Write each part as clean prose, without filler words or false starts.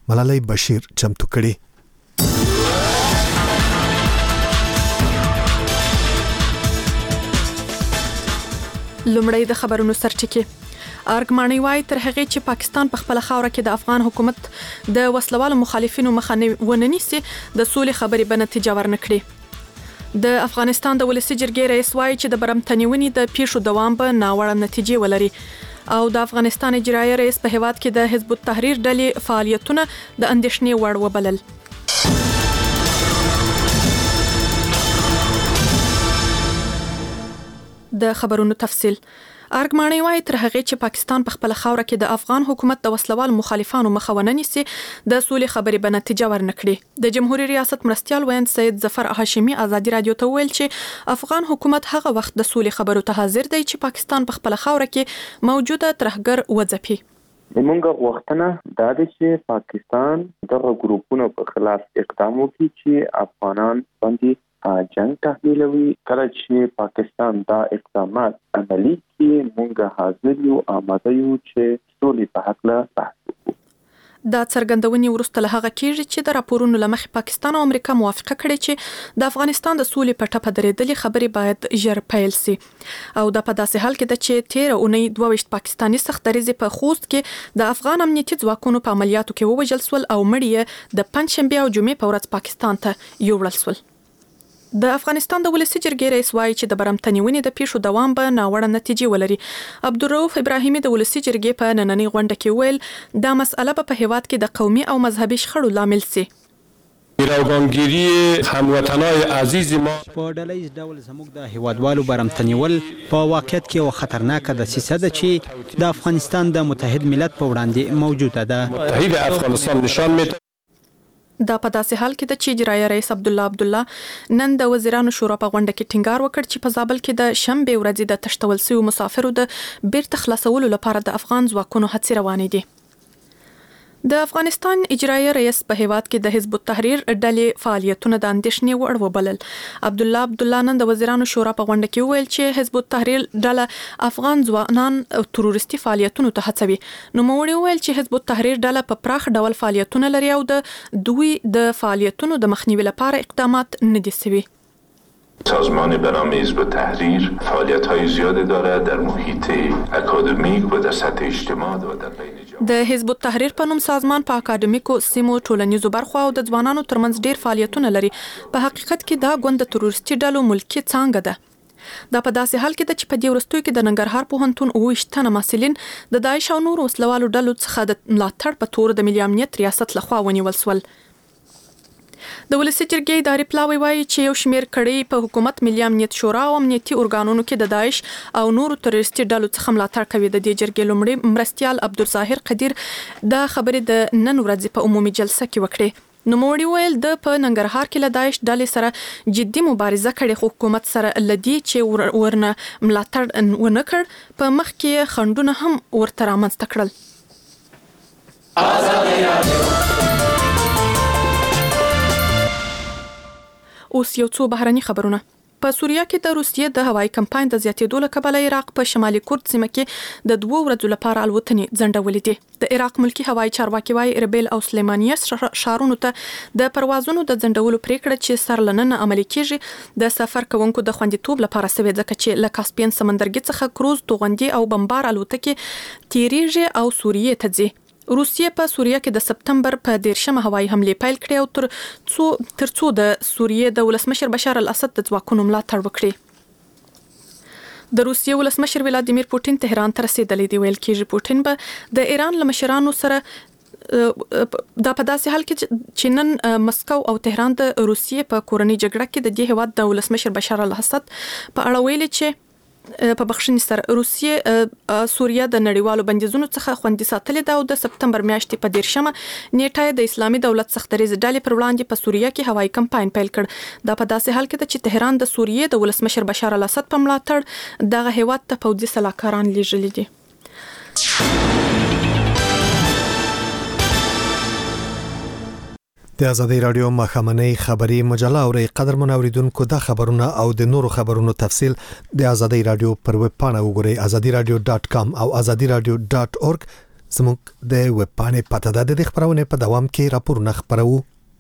ملالۍ بشیر چمتو کړي. لومړی د خبرونو سرټکی. ارګماني وای تر هغه چې پاکستان په خپل خاور کې د افغان حکومت د وسلوالو مخالفینو مخه ونه نیسي د سولې خبرې به نتیجه ورنکړي. د افغانستان د ولسي جرګې رئیس وای چې د برمتنیونی د پیښو دوام به ناوړه نتیجې ولري او د افغانستان اجرایي رئیس په هیواد کې د حزب التحریر ډلې فعالیتونه د اندېښنې وړ وبلل. د خبرونو تفصیل. ارګماني وای تر هغه چې پاکستان په خپل خاور کې د افغان حکومت د وسلوال مخالفانو مخه ونه نیسي د سولې خبرې به نتیجه ورنکړي. د جمهوریت ریاست مرستيال ویاند سید ظفر هاشمي ازادي رادیو ته ویل چې افغان حکومت هغه وخت د سولې خبرو ته حاضر دی چې پاکستان په خپل خاور کې موجوده ترهګر وځپي. موږ وختونه دا دي چې پاکستان دغه ګروپونو په خلاف اقدام وکړي چې افغانان باندې جنگ تحمیلوي. کله چې پاکستان دا اقدامات عملی کړي موږ حاضر یو آماده یو چې سولې په حق له بحث وکړو. دا څرګندونې وروسته له هغه کېږي چې د راپورونو لمخې پاکستان او امریکا موافقه کړې چې د افغانستان د سولې په ټپه درېدلې خبرې باید ژر پیل شي او دا په داسې حال کې ده چې 13 اونۍ 22 پاکستاني سختدریزې په خوست کې د افغان امنیتي ځواکونو په عملیاتو کې ووژل شول او مړي د پنځشنبه او جمعې په ورځ پاکستان ته یوړل شول. د افغانستان د ولسي جرګې رئیس وایي چې د برمتنیونی د پیښو دوام به ناوړه نتیجې ولري. عبدالرؤف ابراهیمي د ولسي جرګې په نننۍ غونډه کې ویل دا مسأله په هیواد کې د قومي او مذهبي شخړو لامل سي. راوګانګيري هموطنای عزیز ما په ډلهیز ډول زموږ د هیوادوالو برمتنیول په واقعیت کې یو خطرناک دسیسه ده چې د افغانستان د متحد ملت په وړاندې موجوده ده. متحد افغانستان نشان میده. دا په داسې حال کې د چې اجرایي رئیس عبدالله نن د وزیرانو شورا په غونډه کې ټینګار وکړ چې په زابل کې د شنبه ورځې د تشتول شویو مسافرو د بیرته خلاصولو لپاره د افغان ځواکونو هڅې روانې دي. د افغانستان اجرایي رئیس په هیواد کې د حزب التحریر ډلې فعالیتونه د اندېښنې وړ وبلل. عبدالله نن د وزیرانو شورا په غونډه کې ویل چې حزب التحریر ډله افغان ځوانان تروریستي فعالیتونو ته هڅوي. نو موړي ویل چې حزب التحریر ډله په پراخ ډول فعالیتونه لري او د دوی د فعالیتونو د مخنیوي لپاره اقدامات نه دي شوي. سازمان به نام حزب التحریر فعالیت‌های زیادی دارد در محیط اکادمیک و در سطح اجتماع و در بین د حزب التحریر په نوم سازمان په اکادمیکو سیمو ټولنیزو برخو او د ځوانانو ترمنځ ډیر فعالیتونه لري. په حقیقت کې دا ګوند د تروریستي ډلو ملکی څانګه ده. دا په داسې حال کې ده چې په دې وروستیو کې د ننګرهار پوهنتون 28 محصلین د داعش او نور وسلوالو ډلو څخه د ملاتړ په تور د ملي امنیت ریاست لخوا ونیول شول. د ولسي جرګې اداري پلاوی وایي چې یو شمېر کړي په حکومت ملي امنیت شورا او امنیتي ارګانونو کې د داعش او نورو تروریستي ډلو څخه ملاتړ کوي. د دې جرګې لومړی مرستيال عبدالظاهر قدیر دا خبرې د نن ورځې په عمومي جلسه کې وکړې. نوموړي ویل د په ننګرهار کې له داعش ډلې سره جدي مبارزه کړې خو حکومت سره لدی چې ورنه ملاتړ ونه کړ په مخ کې خندونه هم ورته رامنځته کړل. اوس یو څو بهرني خبرونه. په سوریه کې د روسیې د هوایي کمپاین د زیاتېدو له کبله عراق په شمالي کورد سیمه کې د 2 ورځو لپاره الوتنې ځنډولې دي. د عراق ملکی هوایي چارواکي وايي اربیل او سلیمانیه شارونو ته د پروازونو د ځنډولو پریکړه چې سر لننه عملي کیږي د سفر کوونکو د خوندیتوب لپاره سوي ځکه چې له کاسپین سمندرګي څخه کروز توغندي او بمبار الوتکې تیریږي او سوریې ته ځي. روسیې په سوریه کې د سپتمبر په 13 هوایي حمله پیل کړې او ترڅو د سوریې د ولسمشر بشار الاسد د ځواکونو ملاتړ وکړي. د روسیې ولسمشر ولادیمیر پوتین تهران ته رسیدلی دی. ویل کېږي پوتین به د ایران له مشرانو سره دا په داسې حال کې چې نن مسکو او تهران د روسیې په کورنۍ جګړه کې د دې هیواد د ولسمشر بشار الاسد په اړه ویلي چې په بخښنې سره روسیې سوریه د نړیوالو بندیزونو څخه خوندي ساتلې ده او د سپتمبر میاشتې په 13 نیټه د اسلامي دولت سختدریز ډلې پر وړاندې په سوریه کې هوایي کمپاین پیل کړ. دا په داسې حال کې ده چې تهران د سوریې د ولسمشر بشار الاسد په ملاتړ دغه هیواد ته پوځي سلاکاران لیږلي دي. د ازادي رادیو مخامنۍ خبری مجله اوري قدر منوریدونکو د خبرونه او د نورو خبرونو تفصیل د ازادي رادیو پر ویب پاڼه وګورئ azadiradio.com او azadiradio.org. زموږ د ویب پاڼې پته ده. د خبرونه په دوام کې راپورونه خبرو.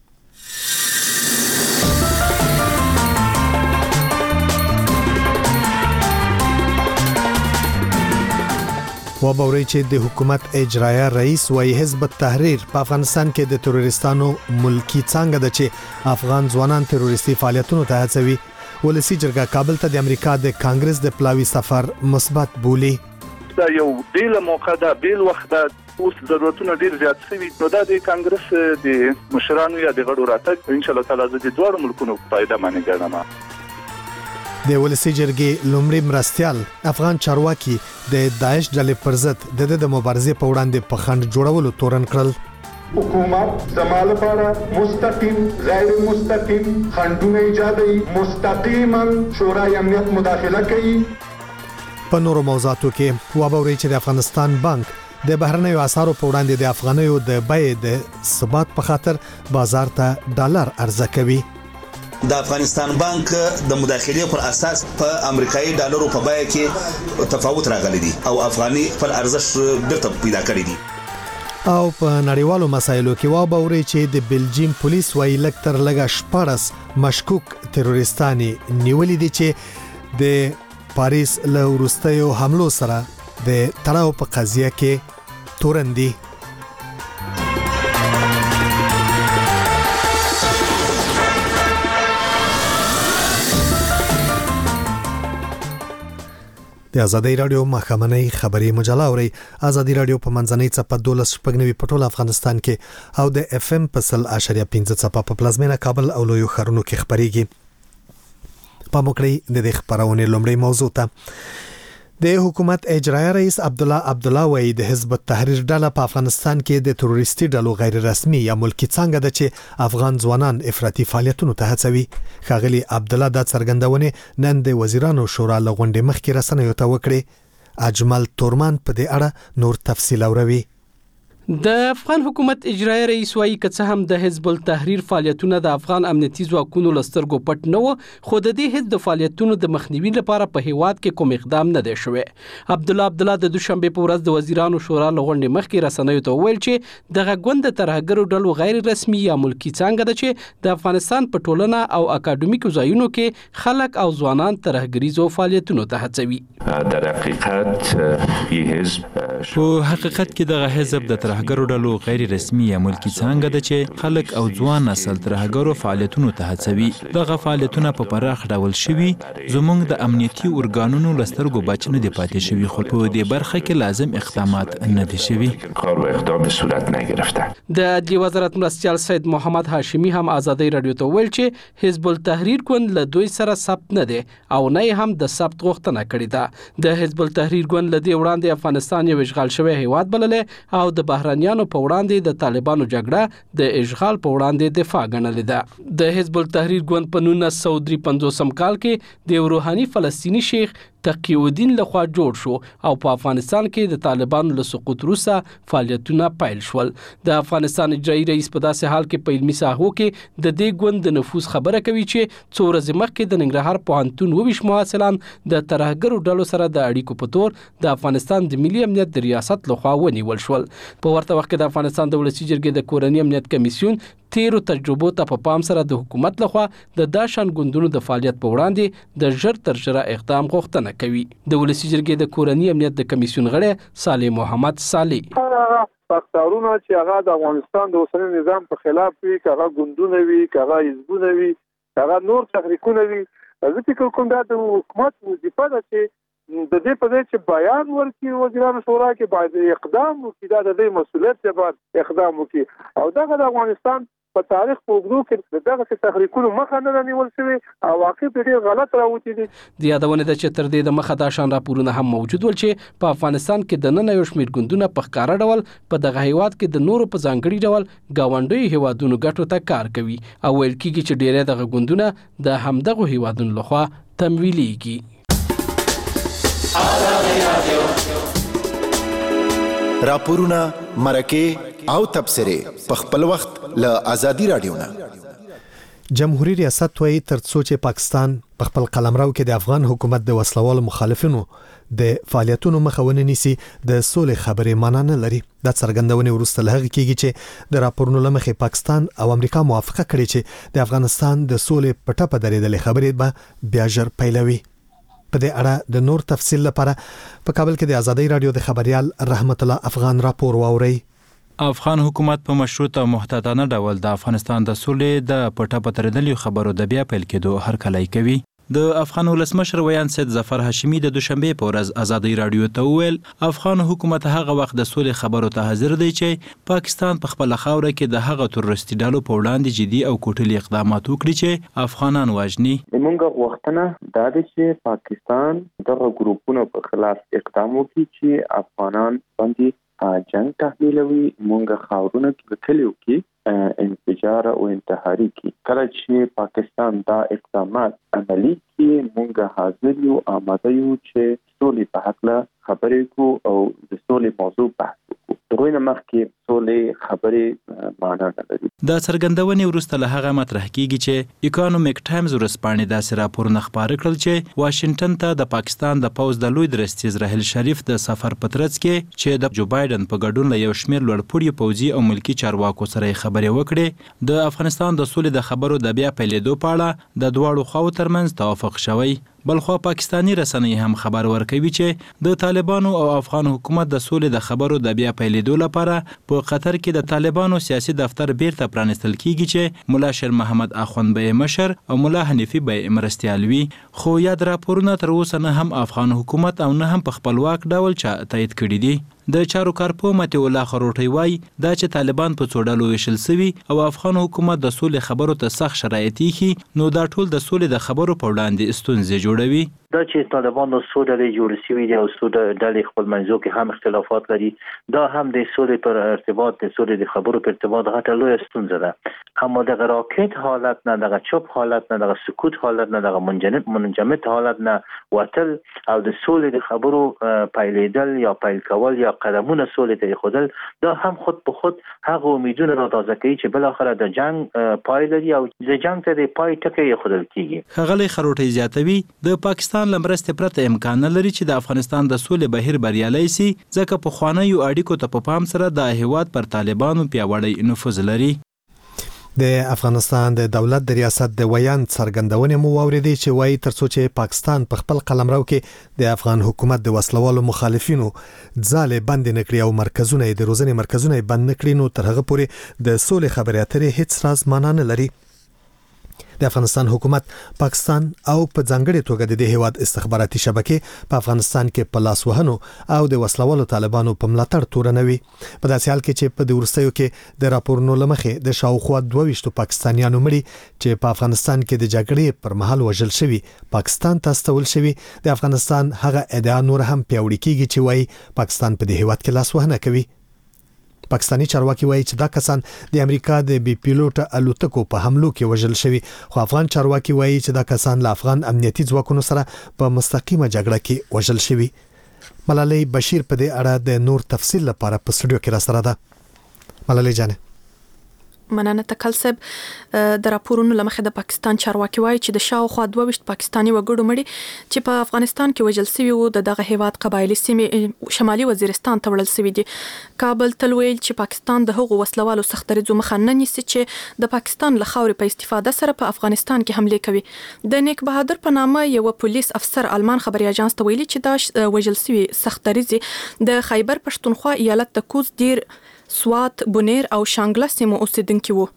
وبوري چې د حکومت اجرایه رئیس وای حزب التحریر په افغانستان کې د تروریستانو ملکی څنګه د چې افغان ځوانان تروریستي فعالیتونو ته هڅوي. ولسی جرګه کابل ته د امریکا د کانګرس د پلاوی سفر مثبت بولی. دا یو بیل موقع ده، بیل وخت ده، اوس ضرورتونه ډیر زیات شوي. نو دا د کانګرس د مشرانو یا د غړو راتګ ان شاء الله تعالی د دوه ملکونو فائدہ معنی ګڼم. د ولسی جرګې لومړی مرستيال افغان چارواکي د داعش ډلې پر ضد د مبارزې په وړاندې په خند جوړولو تورن کړل. حکومت زمال لپاره مستقیم غیر مستقیم خندونه ایجادي، مستقیما شورای امنیت مداخله کوي. په نورو موضوعاتو کې وابوري چې د افغانستان بانک د بهرنیو اسعارو په وړاندې د افغانیو د بیې د ثبات په خاطر بازار ته ډالر عرضه کوي. د افغانستان بانک د مداخله پر اساس په امریکایي ډالرو په بیه کې تفاوت راغلی دی او افغاني پر ارزښت بیرته پیدا کړی دی. او په نړیوالو مسایلو کې وابوري چې د بلجیم پولیس وايي لکتر لګا شپارس مشکوک تروریستاني نیولې دي چې د پاریس له وروستیو حملو سره د تړاو په قضیه کې تورن دي. د ازادي رادیو مخامنۍ خبري مجله اوري. ازادي رادیو په منځنۍ چپه 12 په ټول افغانستان کې او د اف ام په 100.5 چپه په پلازمینه کابل او لویو ښارونو کې خبريږي. په موکړی د خبرونه لومړی موضوع ته د حکومت اجرایه رئیس عبدالله وای د حزب التحریر ډله په افغانستان کې د تروریستي ډلو غیر رسمي یا ملکی څنګه د چې افغان ځوانان افراطي فعالیتونو ته هڅوي. ښاغلي عبدالله د څرګندونه نن د وزیرانو شورا لغونډې مخکې رسنیو ته وکړي. اجمل تورمان په دې اړه نور تفصیل اوروي. د افغان حکومت اجرایي رئیس وايي که څه هم د حزب التحریر فعالیتونه د افغان امنیتي ځواکونو لسترګو پټ نه و، خو د دې حزب د فعالیتونو د مخنیوي لپاره په هیواد کې کوم اقدام نه دی شوی. عبدالله د دوشنبه په ورځ د وزیرانو شورا لغونډې مخکې رسنیو ته وویل چې دغه ګوند د ترهګرو ډلو غیر رسمي یا ملکی څنګه ده چې د افغانستان په ټولنه او اکاډمیکو ځایونو کې خلک او ځوانان ترهګریزو فعالیتونو ته هڅوي. در حقیقت کې دغه حزب د ترهګرو ډلو غیر رسمي یا ملکی څنګه ده چې خلک او ځوان نسل ترهګرو فعالیتونو ته هڅوي. دغه فعالیتونه په پراخ ډول شوي، زموږ د امنیتي ارګانونو لسترګو بچ نه دی پاتې شوي، خو په دې برخه کې لازم اقدامات نه دي شوي. کار و اقدام صورت نگرفته. د عدلیې وزارت مرستیال سید محمد هاشمی هم ازادي رادیو ته ویل چې حزب التحریر ګوند له دوی سره ثبت نه دی او نه هم د ثبت غوښتنه کړې ده. د حزب التحریر ګوند له دې وړاندې افغانستان یو اشغال شوی هیواد بللې او د بهرانیانو په وړاندې د طالبانو جګړه د اشغال په وړاندې دفاع ګڼلې ده. د حزب التحریر ګوند په 1953 کال کې د روحاني فلسطینی شیخ تقی الدین لخوا جوړ شو او په افغانستان کې د طالبانو له سقوط وروسته فعالیتونه پیل شول. د افغانستان اجرایي رئیس په داسې حال کې په علمي ساحو کې د دې ګوند د نفوذ خبره کوي چې څو ورځې مخکې د ننګرهار پوهنتون 22 محصلان د ترهګرو ډلو سره د اړیکو په تور د افغانستان د ملي امنیت د ریاست لخوا ونیول شول. په ورته وخت کې د افغانستان د ولسی جرګې د کورنی امنیت کمیسیون تیرو تجربو ته په پام سره د حکومت لخوا د داشان ګوندونو د فعالیت په وړاندې د ژر تر ژره اقدام غوښتنه کوي. د ولسی جرګې د کورنی امنیت د کمیسیون غړی صالح محمد صالح فاکتورونه چې هغه د افغانستان د اوسنی نظام په خلاف وي، هغه ګوندونه وي، هغه حزبونه وي، هغه نور تحریکونه وي، زه فکر کوم دا د حکومت وظیفه ده چې د دې په ځای چې بیان ورکړي وزیرانو شورا کې باید اقدام وکړي، دا د دې مسؤلیت دی باید اقدام وکړي او دغه د افغانستان په تاریخ په اوږدو کې دغه تحریکونو مخه نه نیول شوی او واقع ډېر غلط راوتی دي. د یادونه ده چې تر دې د مخه دا شان راپورونه هم موجود ول چې په افغانستان کې د نن یو شمېر ګوندونه په ښکاره ډول په دغه هیواد کې د نورو په ځانګړي ډول ګاونډیو هیوادونو ګټو ته کار کوي او ویل کېږي چې ډېری دغه ګوندونه د همدغو هیوادونو لخوا تمویلېږي. راپورونه، مرکې او تبصرې په خپل وخت له ازادي رادیو نه. جمهوریت ریاست وایي ترڅو چې پاکستان په خپل قلمرو کې د افغان حکومت د وسلوالو مخالفینو د فعالیتونو مخاونه نیسي د سولې خبرې معنا نه لري. د څرګندونې وروسته له هغه کېږي چې د راپورونو لمخې پاکستان او امریکا موافقه کړې چې د افغانستان د سولې په ټاپه درېدلې خبرې به بیا ژر پیلوي. په دې اړه د نور تفصیل لپاره په کابل کې د آزادۍ رادیو د خبريال رحمت الله افغان راپور واوري. افغان حکومت په مشروط او محتاطانه ډول د افغانستان د سولې د پټه پترېدلې خبرو د بیا پیل کېدو هرکلی کوي. د افغان ولسمشر ویان سید ظفر هاشمي د دوشنبه په ورځ آزادۍ رادیو ته وویل افغان حکومت هغه وخت د سولې خبرو ته حاضر دی چې پاکستان په خپل خاوره کې د هغه تروریستي ډلو په وړاندې جدي او کوټلي اقدامات وکړي چې افغانان واجني. موږ غوښتنه دا ده چې پاکستان دغه ګروپونو په خلاف اقدام وکړي چې افغانان باندې جنگ تحمیلوي. مونږ خاورونه کې کلیو کې انفجار او انتحاري کې کله چې پاکستان دا اقدامات عملي کې مونږ حاضر یو آماده یو چې سولې په حق له خبرې کو او د سولې موضوع بحث وکړو. دغه نه مخکې سولې خبرې معنا نه لري. دا څرګندونې وروسته له هغه مطرح کیږي چې اکونومیک ټایمز ورسپانې داسې راپورونه خپاره کړل چې واشنگټن ته د پاکستان د پوز د لوی درستي اسرائیل شریف د سفر په ترڅ کې چې د جو بایدن په ګډون له یو شمېر لوړپوړي پوځي او ملکی چارواکو سره خبرې وکړې. د افغانستان د سولې د خبرو د بیا پیلېدو په اړه د دواړو خواو ترمنځ توافق شوی. بلخوا پاکستانی رسنۍ هم خبر ورکوي چې د طالبانو او افغان حکومت د سولې د خبرو د بیا پیلېدو لپاره په قطر کې د طالبانو سیاسي دفتر بیرته پرانستل کیږي چې ملا شیر محمد اخوند به مشر او ملا حنیفي به مرستیال وي. خو یاد راپورونه تر اوسه نه هم افغان حکومت او نه هم په خپلواک ډول تایید کړي دي. د چارو کارپو متي الله خروټي وای دا چې طالبان په څوډلو وشل سوي او افغان حکومت د سولې خبرو ته سخت شرایط یې نو دا ټول د سولې د خبرو په وړاندې ستونزې جوړوي. دا چې طالبان د سولې جوړ شوي دي او سولې ډلې خپل منځو کې هم اختلافات لري دا هم د سولې پر ارتباط د سولې د خبرو پر ارتباط غټه لوی ستونزه ده. اما د راکټ حالت نه د چوپ حالت نه د سکوت حالت نه د منجمد حالت نه وتل او د سولې د خبرو پیلېدل یا پیل کول یا قدمونه سولې ته خودل دا هم خود په خود هغه امیدونه را تازه کوي چې بل اخر د جنگ پای لري او د جنگ ته د پای ټکی خودل کیږي. خغلی خروټي زیاتوي د پاکستان لمرسته پرته امکان نه لري چې د افغانستان د سولې بهیر بریالي سي ځکه په خوانیو اړیکو ته په پام سره د هیواد پر طالبانو پیاوړی نفوذ لري. د افغانستان د دولت د ریاست د ویان څرګندونې مو واوریدي چې وایي ترڅو چې پاکستان په خپل قلمرو کې د افغان حکومت د وسلوالو مخالفینو ځاله بند نه کړی او مرکزونه د روزنې مرکزونه بند نه کړی نو تر هغه پورې د سولې خبرې اترې هیڅ راز معنا نه لري. د افغانستان حکومت پاکستان او په ځانګړي توګه د هیواد استخباراتي شبکې په افغانستان کې په لاس وهنو او د وسلوالو طالبانو په ملاتړ تورنوي. په داسې حال کې چې په ورستیو کې د راپورونو لمخې د شاوخوا 22 پاکستانیانو مړي چې په افغانستان کې د جګړې پر مهال وژل شوي پاکستان ته استول شوي د افغانستان هغه ادعا نور هم پیوړی کیږي چې وایي پاکستان په دې هیواد کې لاس وهنه کوي. پاکستانی چارواکي وایي چې دا کسان د امریکا د بي پیلوټ الوتکو په حملو کې وژل شوي خو افغان چارواکي وایي چې دا کسان له افغان امنیتي ځواکونو سره په مستقیمه جګړه کې وژل شوي. ملالۍ بشیر په دې اړه د نور تفصیل لپاره په سټوډیو کې را سره ده. ملالۍ جان مننه تکل صاحب. د راپورونو لمخې د پاکستان چارواکي وایي چې د شاوخوا 22 پاکستانی وګړو مړي چې په افغانستان کې وژل شوي وو دغه هیواد قبایلی سیمې شمالي وزیرستان ته وړل شوي دي. کابل تل ویل چې پاکستان د هغو وسلوالو سخت دریځو مخه نه نیسي چې د پاکستان له خاورې په استفاده سره په افغانستان کې حمله کوي. د نیک بهادر په نامه یو پولیس افسر آلمان خبري اژانس ته ویلي چې دا وژل شوي سخت دریځ د خیبر پښتونخوا ایالت د کوز دیر سوات بونیر او شانګله سیمو اوسیدونکو وو.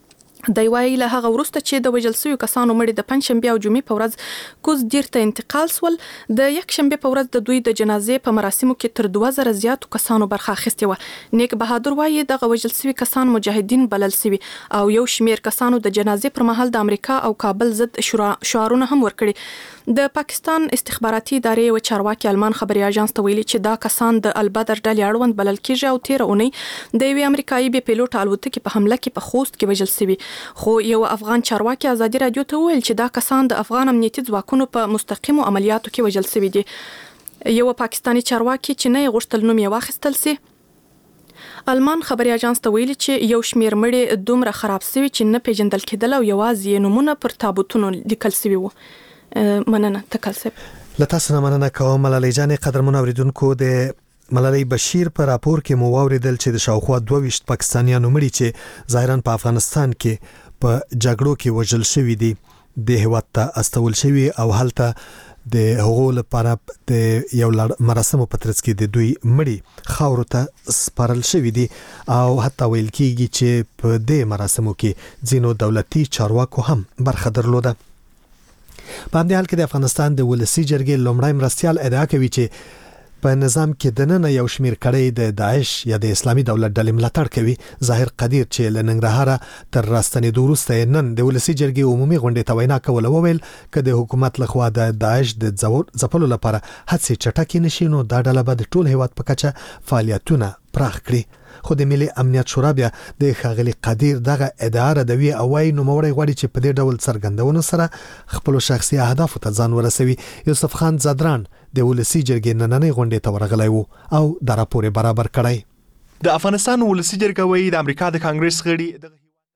د وایي له هغه وروسته چې د وژل شویو کسانو مړي د پنځشنبه او جمعې په ورځ کوز دیر ته انتقال سول د یکشنبه په ورځ د دوی د جنازې په مراسمو کې تر 2000 زیاتو کسانو برخه اخیستې و. نیک بهادر وایي د وژل شوی کسان مجاهدین بلل شوی او یو شمیر کسانو د جنازې پر مهال د امریکا او کابل ضد شعارونه هم ورکړي. د پاکستان استخباراتي ادارې او چارواکي آلمان خبري اژانس ته ویلي چې دا کسان د البدر ډلې اړوند بلل کېږي او 13 اونۍ د یو امریکایي بي پیلوټ الوتکې په حمله کې په خوست کې وژل شوی. خو یو افغان چارواکي آزادي رادیو ته ویل چې دا کسان د افغان امنیتي ځواکونو په مستقیمو عملیاتو کې وژل شوی دي. یو پاکستانی چارواکي چې نه غوښتل نوم یې واخیستل سي المان خبري اژانس ته ویلي چې یو شمیر مړي دومره خراب شوي چې نه پیژندل کېدل او یوازې نمونه پر تابوتونو لیکل شوي وو. مننه تکلسب. لتاسو نه مننه کوم ملالۍ جانې. قدرمن اوریدونکو، د ملالۍ بشیر پر راپور کې مو واوریدل چې د شاوخوا 22 پاکستانیانو مړي چې ظاهرا په افغانستان کې په جګړو کې وژل شوي دي د هیواد ته استول شوي او هلته د هغو لپاره د یو مراسمو په ترڅ کې د دوی مړي خاورو ته سپارل شوي دي او حتی ویل کېږي چې په دې مراسمو کې ځینو دولتي چارواکو هم برخه درلوده. په همدې حال کې د افغانستان د ولسي جرګې لومړی مرستیال ادعا کوي چې په نظام کې دننه یو شمیر کړي د داعش یا د اسلامي دولت ډلې ملاتړ کوي. ظاهر قدیر چې له ننګرهاره تر راستنېدو وروسته نن د ولسي جرګې عمومي غونډې ته وینا کوله، وویل که د حکومت لخوا د داعش د ځپلو لپاره هڅې چټکې نشي نو دا ډله به د ټول هیواد په کچه فعالیتونه پراخ کړي. خو د ملي امنیت شورا بیا د ښاغلي قدیر دغه ادعا ردوي او وايي نوموړی غواړي چې په دې ډول څرګندونو سره خپل شخصي اهدافو ته ځان ورسوي. یوسف خان زدران د ولسي جرګې نننۍ غونډې ته ورغلی وو او دا راپور برابر کړی. د افغانستان ولسي جرګه وایي د امریکا د کانګرس غړي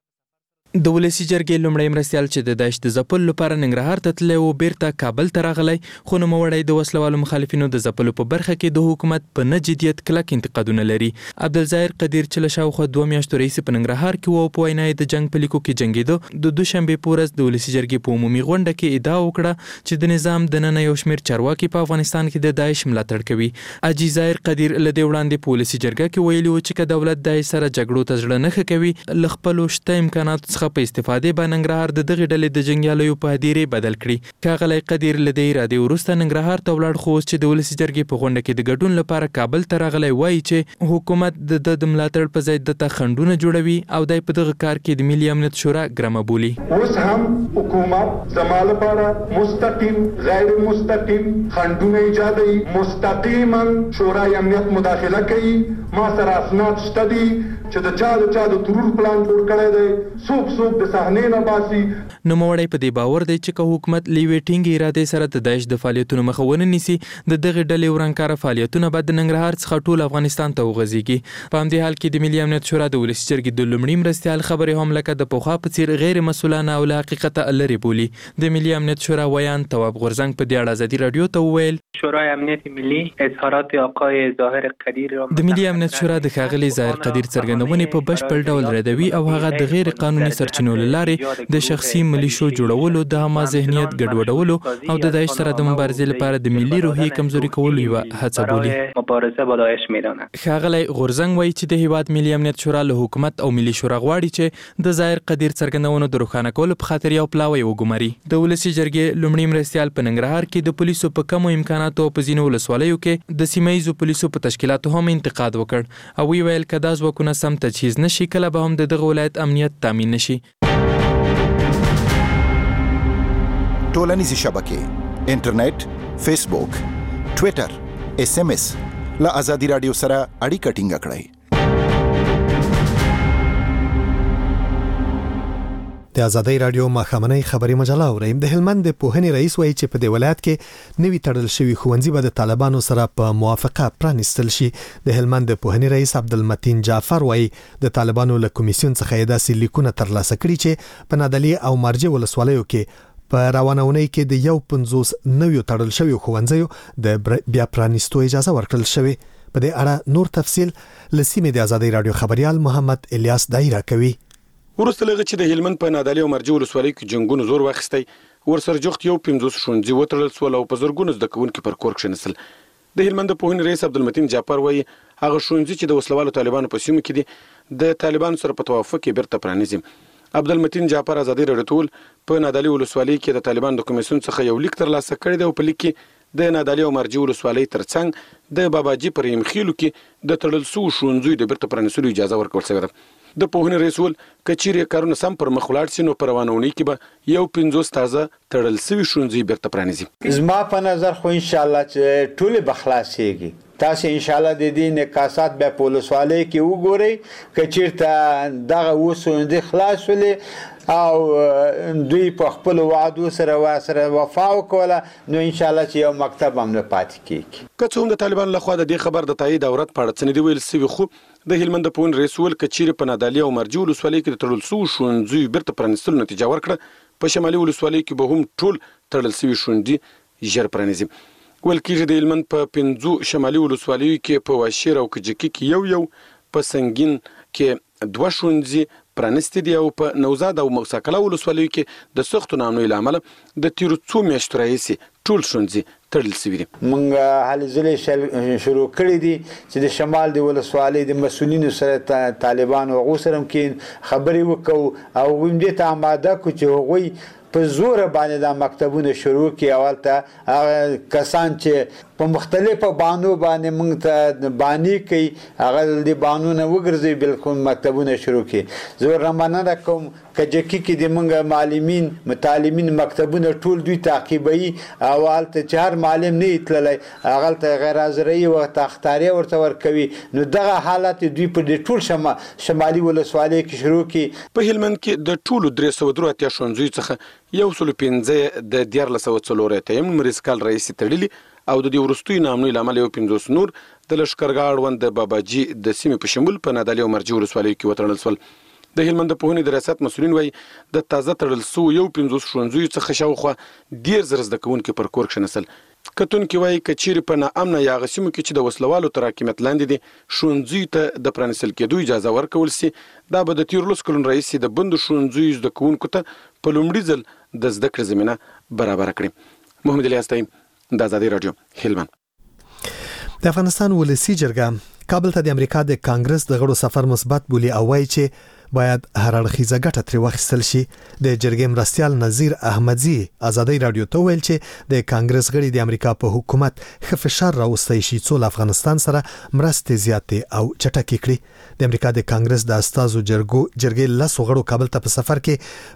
د ولسي جرګې لومړی مرستیال چې د داعش د ځپلو لپاره ننګرهار ته تللی و بیرته کابل ته راغلی، خو نوموړی د وسلوالو مخالفینو د ځپلو په برخه کې د حکومت په نه جدیت کلک انتقادونه لري. عبدالظاهر قدیر چې له شاوخوا 2 میاشتو راهیسې په ننګرهار کې و او په وینا یې د جنګ په لیکو کې جنګېده، د دوشنبې په ورځ د ولسي جرګې په عمومي غونډه کې ادعا وکړه چې د نظام دننه یو شمېر چارواکي په افغانستان کې د داعش ملاتړ کوي. حاجي ظاهر قدیر له دې وړاندې په ولسي جرګه کې ویلي و چې که دولت داعش سره جګړو ته زړه نه ښه کوي، له خپلو شته امکاناتو څخه په استفادې ننګرهار د دغه ډلې د جنګیالیو په هدیرې بدل کړي. ښاغلی قدیر له دې ارادې وروسته ننګرهار ته ولاړ، خو اوس چې د ولسي جرګې په غونډه کې د ګډون لپاره کابل ته راغلی، وایي چې حکومت د ملاتړ په ځای دته خنډونه جوړوي او دی په دغه کار کې د ملي امنیت شورا ګرمه بولي. اوس هم حکومت زما لپاره مستقیم غیر مستقیم خنډونه ایجادوي، مستقیما شورای امنیت مداخله کوي. ما سره اسناد شته دي چې د چا د ترور پلان جوړ کړی دی، څوک د صحنې نه باسي. نوموړی په دې باور دی چې که حکومت له یوې ټینګې ارادې سره د داعش د فعالیتونو مخه ونه نیسي، د دغې ډلې ورانکاره فعالیتونه به د ننګرهار څخه ټول افغانستان ته وغځېږي. په همدې حال کې د ملي امنیت شورا د ولسي جرګې د لومړي مرستیال خبرې هم لکه د پخوا په څېر غیر مسؤلانه او له حقیقته لرې بولي. د ملي امنیت شورا ویان تواب غورزنګ په دې اړه ازادي راډیو ته وویل شورای امنیت ملی اظهارات آقای ظاهر قدیر د ملي امنیت شورا د ښاغلي ظاهر قدیر څرګندونې په بشپړ ډول ردوي او هغه د غیر قانوني سرچینو له لارې د شخصي ملیشو جوړولو، د عامه ذهنیت ګډوډولو او د داعش سره د مبارزې لپاره د ملي روحیې کمزوري کولو یوه هڅه بولي. مبارزه با داعش میدانه. ښاغلی غورزنګ وایي چې د هیواد ملي امنیت شورا له حکومت او ملي شورا غواړي چې د ظاهر قدیر څرګندونو د روښانه کولو په خاطر یو پلاوی وګماري. د ولسي جرګې لومړي مرستیال په ننګرهار کې د پولیسو په کمو امکاناتو په ځینو ولسوالیو کې د سیمه ییزو پولیسو په تشکیلاتو هم انتقاد وکړ او ویل که دا ځواکونه سم تجهیز نشي، کله به هم د دغه ولایت امنیت تامین نشي. ټولنیزې شبکې، انټرنیټ، فیسبوک، ټویټر، SMS له ازادي راډیو سره اړیکه ټینګه کړئ. د ازادي راډیو ماښامنۍ خبري مجله اورئ. د هلمند د پوهنې رئیس وایي چې په دې ولایت کې نوي تړل شوي ښوونځي به د طالبانو سره په موافقه پرانیستل شي. د هلمند د پوهنې رئیس عبدالمتین جعفر وایي د طالبانو له کمیسیون څخه داسې لیکونه ترلاسه کړي چې په نادعلي او مرجع ولسوالیو کې په روانه اونۍ کې د 50 نویو تړل شوي ښوونځیو د بیا پرانیستو اجازه ورکړل شوې. په دې اړه نور تفصیل لسیمې د ازادي راډیو خبريال محمد الیاس دایره کوي. ورسته لغه چې د هلمند په نادعلي او مرجع ولسوالۍ کې جنگونو زور واخیستی، ورسره جوخت 50 ښوونځي وتړل سول او په زرګونو زده کوونکي پر کور کښېنستل. د هلمند د پوهنې رئیس عبدالمتین جعفر وایي هغه ښوونځي چې د وسلوالو طالبانو په سیمو کې دي د طالبانو سره په توافق کې بیرته پرانیزي. عبدالمتین جعفر ازادي راډیو ته ویل په نادعلي ولسوالۍ کې د طالبانو د کمیسیون څخه یو لیک ترلاسه کړی دی او په لیک کې د نادعلي او مرجع ولسوالۍ ترڅنګ د باباجي پر یمخیلو کې د تړل شویو ښوونځیو د بیرته پرانیستلو اجازه ورکول شوې ده. د پوهنې رئیس ویل که چیرې کارونه سم پر مخ ولاړ سي نو په روانه اونۍ کې به 50 تازه تړل شوي ښوونځي بیرته پرانیزي. زما په نظر خو ان شاء الله چې ټول به خلاصيږي، تاسو ان شاء الله د دې نکاسات به پولیسوالۍ کې وګورئ کچیرته دغه وسوندې خلاص ولې او دوی په خپل وعدو سره وفا وکوله نو ان شاء الله چې یو مکتب هم نه پاتې کیږي. که څه هم د طالبانو لخوا د دې خبر د تایید او رد په اړه څه نه دی ویل سوي، خو د هلمند د پوهنې رئیس ول کچېرې په نادعلي او مرجع ولسوالۍ کې د تړل سوي ښوونځیو بیرته پرانیستلو نتیجه ورکړه. په شمالي ولسوالۍ کې به هم ټول تړل سوي ښوونځي ژر پرانیزي. ویل کېږي د هلمند په 5 شمالي ولسوالیو کې په واشیر او کجکي کې یو په سنگین کې 2 ښوونځي پرانستي دي او په نوزاد او موساکله ولسوالیو کې د سختو نامنوي لامل د تیرو څو میاشتو راهیسې ټول ښوونځي تړل سوي دي. موږ هلې ځلې شروع کړي دي چې د شمال د ولسوالۍ د مسؤلینو سره طالبانو هغو سره هم کې خبرې وکړو او هغوی دې ته آماده کړو چې هغوی په زور باندې دا مکتبونه شروع کړي. اول ته هغه کسان چې په مختلفو بانو باندې موږ ته بانی کوي هغه د بانو نه وګرځي بالکل مکتبونه شروع کړي. زه ورمننه کوم کجکی کې د موږ متعلمین مکتبونه ټول دوی تعقیبوي او هلته چې هر معلم نه تللی هغه ته غیر حاضرۍ او تختاري ورته ورکوي. نو دغه حالت دوی په ټول شمالي ولسوالۍ کې شروع کړي. په هلمند کې د ټولو 383 ښوونځیو څخه 115 د 1440 نمریز کال رئیس تړلي او د دې وروستیو نامنوي لامل یو 50 نور د لښکرګاه اړوند د باباجي د سیمې په شمول په نادعلي او مرجع ولسوالیو کې وتړل شول. د هلمند د پوهنې د ریاست مسؤلین وایي د تازه تړل سویو 50 ښوونځیو څخه شاوخوا 10,000 زده کوونکي پر کور کښېنستل. کتونکي وایي که چیرې په ناامنه یا هغه سیمو کې چې د وسلوالو تر حاکمیت لاندې دي ښوونځیو ته د پرانیستل کېدو اجازه ورکول سي، دا به د تېرو 10 کلونو راهیسې د بندو ښوونځیو زده کوونکو ته په لومړي ځل د زده کړې زمینه برابره کړي. محمد علي استایم د آزادۍ راډیو هلمند. د افغانستان ولسی جرګه کابل ته د امریکا د کانګرس د غړو سفر مثبت بولی او وایي چې باید هر اړخیزه ګټه ترې واخیستل شي. د جرګې مرستیال نظیر احمدزي آزادۍ راډیو ته ویل چې د کانګرس غړي د امریکا په حکومت ښه فشار راوستی شي څو له افغانستان سره مرستې زیاتې او چټکې کړي. د امریکا د کانګرس د استازو جرګې 10 غړو کابل ته په سفر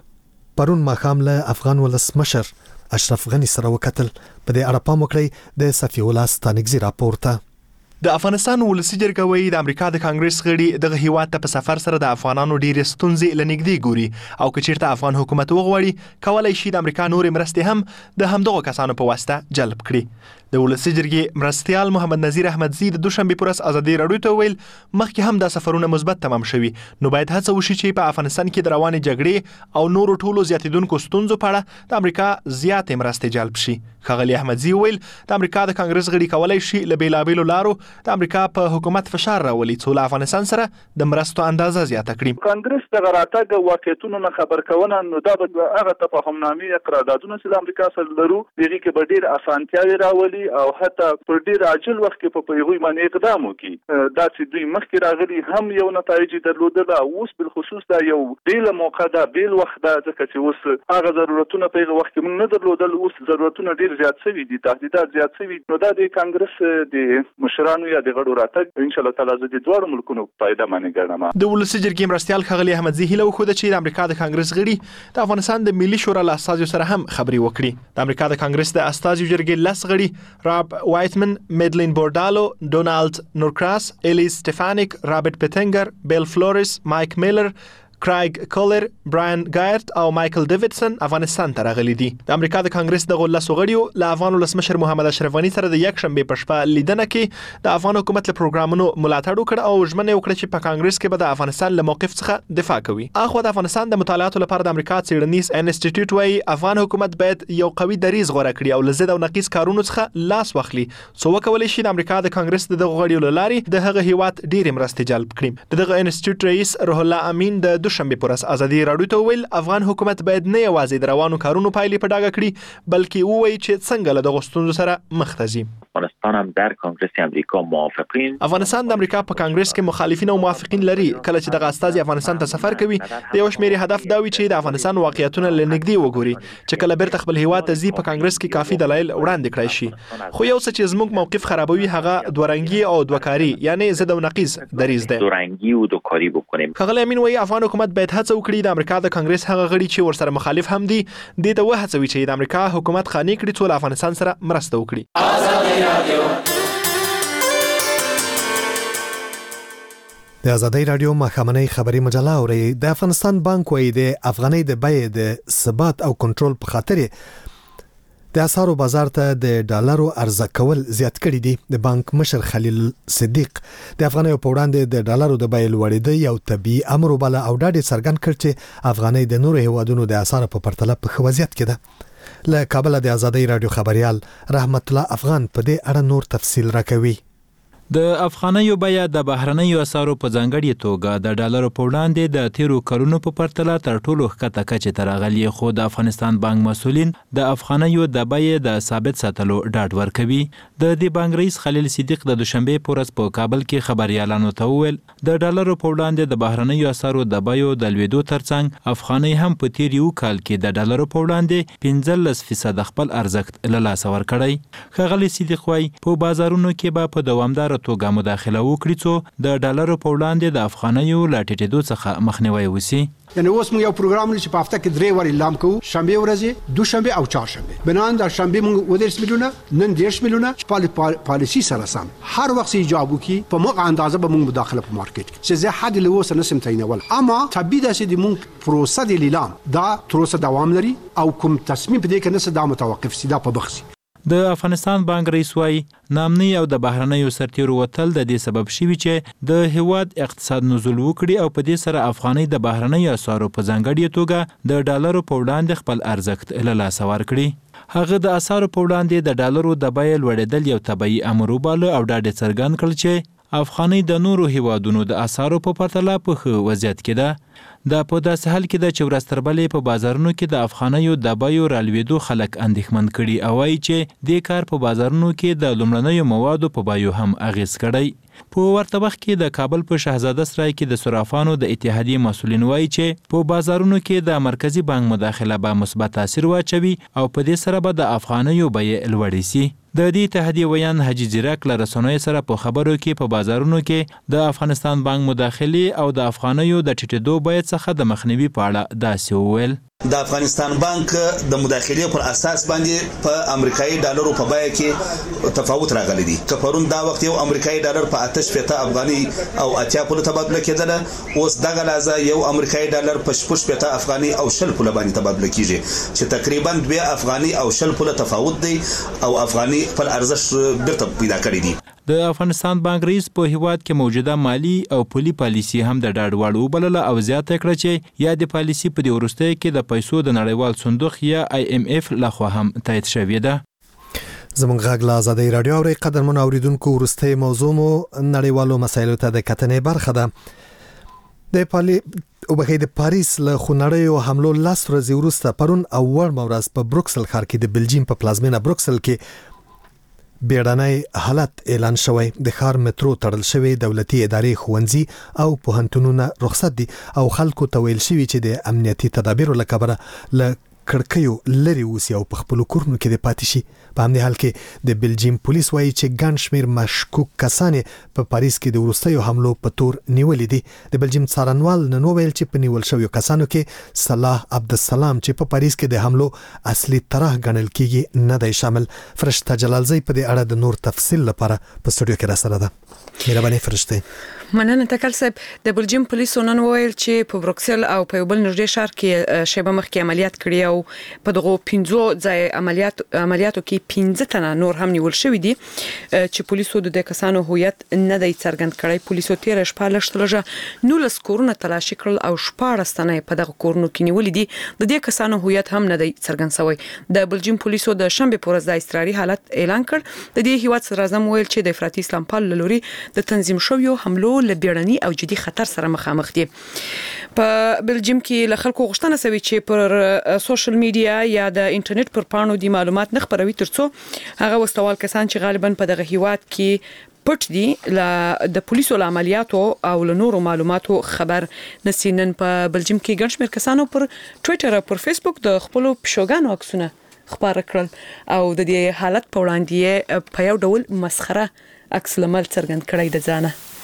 کې پرون ماښام له افغان ولسمشر اشرف غنی سره وکتل. په دې اړه پام وکړئ د صفی الله ستانګزي راپورته. د افغانستان ولسی جرګه وایي د امریکا د کانګرس غړي دغه هیواد ته په سفر سره د افغانانو ډېرې ستونزې لنګدي ګوري او که چیرته افغان حکومت وغواړي کولای شي د امریکا نورې مرستې هم د همدغو کسانو په واسطه جلب کړي. د ولسی جرګې مرستیال محمد نظیر احمدزي د دوشنبه پر ورځ آزادۍ راډیو ته ویل مخکې هم دا سفرونه مثبت تمام شوي نو باید هڅه وشي چې په افغانستان کې د روانې جګړې او نورو ټولو زیاتیدونکو ستونزو په اړه د امریکا زیاتې مرستې جلب شي. ښاغلي احمدزي ویل د امریکا د کانګرس غړي کولای شي له بیلابیلو لارو د امریکا په حکومت فشار راولي څو له افغانستان سره د مرستو اندازه زیاته کړي. کانګرس د راتګ واقعیتونو نه خبر کونه نو دا به هغه تفاهمنامې قراردادونه چې د امریکا سره لرو دغه کې به ډېر اسانتیاوي راولي او حتی پر ډیر عاجل وخت کې په پیغوي باندې اقدام وکړي. دا چې دوی مخکې راغلي هم یو نتایج درلودل او اوس بل خصوص دا یو بیل موقع ده بیل وخت ده ځکه چې اوس هغه ضرورتونه په هغه وخت کې موږ نه درلودل اوس ضرورتونه ډیر زیات شوي دي تهدیدات زیات شوي نو دا د کانګرس د مشرانو یا د غړو راتګ ان شاء الله تعالی د دوه ملکونو فائدہ باندې ګڼم. د ولسی جرګې مرستیال ښاغلي احمدزي هیله وکړه چې د امریکا د کانګرس غړي د افغانستان د ملي شورا له استازو سره هم خبرې وکړي. د امریکا د کانګرس د استازو جرګې 10 غړي راب وایټمن، میدلین بوردالو، ډونالد نورکراس، الیس سټفانیک، رابرټ پټنګر، بیل فلورس، مایک میلر، کرایګ کولر، براین ګایرت او مایکل ډیوډسن افغانستان ته راغلي دي. د امریکا د کانګرس د غولسو غړیو له افغان ولسمشر محمد اشرف غنی سره د یک شنبه په شپه لیدنه کې د افغان حکومت له پروګرامونو ملاتړ وکړ او ژمنه وکړه چې په کانګرس کې به د افغانستان له موقف څخه دفاع کوي. اخو د افغانستان د مطالعاتو لپاره د امریکا څېړنیز انسټیټیوټ وايي افغان حکومت باید یو قوي دریځ غوړه کړي او لزد او نقیص کارونو څخه لاس واخلي څو وکولای شي د امریکا د کانګرس د غړیو لارې د هغه هیواد ډېرې مرستې جلب کړي. دغه انسټیټیوټ رئیس روح الله امین د دوشنبه پر ورځ آزادۍ راډیو ته ویل افغان حکومت باید نه یوازې د روانو کارونو پایلې په ډاګه کړي بلکې ووایي چې څنګه له دغو ستونزو سره مخ ته ځي. افغانستان هم در کانګرس امریکا موافقین افغانستان د امریکا په کانګرس کې مخالفین او موافقین لري. کله چې دغه استازي افغانستان ته سفر کوي د یو شمېر هدف دا وي چې د افغانستان واقعیتونه لنږدې وګوري چې کله بیرته خپل هیواد ته ځي په کانګرس کې کافي دلایل وړاندې کړای شي. خو یو څه چې زموږ موقف خرابوي هغه دوه او دوکاری یعنی ضد او نقیض دریځ دی. دورنګي او دوکاری وکړي. ښاغلی امین وایي افغان حکومت باید هڅه وکړي د امریکا د کانګرس هغه غړي چې ورسره مخالف هم دي دې ته وهڅوي چې د امریکا حکومت خاني کړي څو له افغانستان سره مرسته وکړي. د آزادۍ رادیو مخامنۍ خبري مجله اوري. د افغانستان بانک وایي د افغانۍ د بیې د ثبات او کنټرول په خاطر د اسعارو بازار ته د ډالرو عرضه کول زیات کړي دي. د بانک مشر خلیل صدیق د افغانۍ په وړاندې د ډالرو د بیې لوړېدو یو طبيعي امر وباله او ډاډ څرګند کړ چې افغانۍ د نورو هیوادونو د اسعارو په پرتله په ښه وضعیت کې ده. له کابل د آزادۍ رادیو خبريال رحمت الله افغان په دې اړه نور تفصیل راکوي. د افغانیو بیه د بهرنیو اسعارو په ځانګړي توګه د ډالرو په وړاندې د تیرو کلونو په پرتله تر ټولو ښکته کچې ته راغلي، خو د افغانستان بانک مسولین د افغانیو د بیې د ثابت ساتلو ډاډ ورکوي. د دې بانک رئیس خلیل صدیق د دوشنبه په ورځ په کابل کې خبريالانو ته وویل د ډالرو په وړاندې د بهرنیو اسعارو د بیو د لوېدو ترڅنګ افغانۍ هم په تیر یو کال کې د ډالرو په وړاندې 15% خپل ارزښت له لاسه ورکړی. ښاغلی صدیق وایي په بازارونو کې به په دوامدار توګه مداخله وکړي څو د ډالرو په وړاندې د افغانیو لا ټیټېدو څخه مخنیوي وشي. یعنی اوس موږ یو پروګرام لري چې په هفته کې 3 واری اعلان کوو، شنبه ورځې، دوشنبه او چهارشنبه. بنان د شنبه موږ 10 میلیونه، نن 10 میلیونه پالیسی سره سم هر وخت ایجاب وکي په موږ اندازه به موږ مداخله په مارکیټ کې چې زه حد له اوسه نسم تعینول. اما طبيعي ده چې د موږ پروسه د اعلان دا پروسه دوام لري او کوم تصمیم په دې کې نه دا متوقف سي، دا په بخسي. د افغانستان بانک رئیس وایي نامني او د بهرنیو سرتیرو وتل د دې سبب شوي چې د هیواد اقتصاد نزول وکړي او په دې سره افغانۍ د بهرنیو اسعارو په ځانګړي توګه د ډالرو په وړاندې خپل ارزښت له لاسه ورکړي. هغه د اسعارو په وړاندې د ډالرو د بیې لوړېدل یو طبيعي امر وباله او ډاډ څرګند کړ چې افغانۍ د نورو هیوادونو د اسعارو په پرتله په ښه وضعیت کې ده. دا په داسې حال کې ده چې ورځ تر بلې په بازارونو کې د افغانیو د بیو رالوېدو خلک اندېښمن کړي او وایي چې دې کار په بازارونو کې د لومړنیو موادو په بیو هم اغېز کړی. په ورته وخت کې د کابل په شهزاده سرای کې د صرافانو د اتحادیې مسؤلین وایي چې په بازارونو کې د مرکزی بانک مداخله به مثبت تاثیر واچوي او په دې سره به د افغانیو بیې لوړې شي. د دې اتحادیې ویان حاجي زیرک له رسنیو سره په خبرو کې په بازارونو کې د افغانستان بانک مداخلې او د افغانیو د ټیټېدو بیې څخه د مخنیوي په اړه داسې وویل. د افغانستان بانک د مداخلې پر اساس باندې په امریکایي ډالرو په بیه کې تفاوت راغلی دی. که پرون دا وخت یو امریکایي ډالر په 8 افغاني او 80 پوله تبادله کېدله، اوس دغه لحظه یو امریکایي ډالر په 6 افغاني او 10 پوله باندې تبادله کیږي چې تقریبا 2 افغاني او 10 پوله تفاوت دی او افغاني خپل ارزښت بیرته پیدا کړی دی. د افغانستان بانک رئیس په هیواد کې موجوده مالی او پولي پالیسي هم د ډاډ وړ وبلله او زیاته کړه چې یا د پالیسي په دې وروستیو کې د پیسو د نړیوال صندوق یا IMF لخوا هم تایید شوې ده. زمونږ غږ له آزادۍ رادیو اوري. قدرمن اوریدونکو، وروستۍ موضوع مو نړیوالو مسایلو ته د کتنې برخه ده. د پاریس له خونړیو حملو 10 ورځې وروسته پرون او ورځ مورز په بروکسل ښار کې د بلجیم په پلازمینه بروکسل کې بیړنی حالت اعلان شوی. د ښار مترو تړل شوی، دولتي ادارې، ښوونځي او پوهنتونونه رخصت دي او خلکو ته ویل شوی چې د امنیتي تدابیرو لپاره له کړکیو لري اوسي او په خپل کورونو کې د پاتې شي. په همدې حال کې د بلجیم پولیس وایي چې ګڼ شمېر مشکوک کسان په پاریس کې د وروستیو حملو په تور نیولې دي. د بلجیم څارنوال نن ویل چې په نیول شویو کسانو کې صلاح عبدالسلام چې په پاریس کې د حملو اصلي طرح ګڼل کیږي نه دی شامل. فرشته جلالزی په دې اړه د نور تفصیل لپاره په سټوډیو کې راسره ده. مهرباني فرشته. مننه تکل صاحب. د بلجیم پولیسو نن ویل چې په بروکسل او په بل نږدې ښار کې شیبه مخکې عملیات کړي او په دغه 15 ځای عملیاتو کې 15 تنه نور هم نیول شوی دي چې پولیسو د کسانو هویت نه دی څرګند کړی. پولیسو تیر شپه لږه 19 کورونه تلاشي کړل او 14 تنه په دغه کورونو کې نیول دي. د دې کسانو هویت هم نه دی څرګند شوی. د بلجیم پولیسو د شنبه پر ورځ د اضطراري حالت اعلان کړ. د دې هیواد صدر اعظم ویل چې د افراطي اسلام پال لوري د تنظیم شویو حملو لبیړنی او جدي خطر سره مخامخ دي. په بلجیم کې له خلکو غوښتنه شوی چې پر سوشل میډیا یا د انټرنیټ پر پاڼو د معلومات نه خبروي ترڅو هغه وسوال کسان چې غالبا په دغه هیواد کې پټ دي د پولیسو عملیاتو او له نورو معلوماتو خبر نسینن. په بلجیم کې ګڼ شمېر کسانو پر ټوئیټر او پر فیسبوک د خپل پښوګانو عکسونه خبر کړل او د دې حالت په وړاندې په یو ډول مسخره عکس العمل څرګند کړی د ځانه.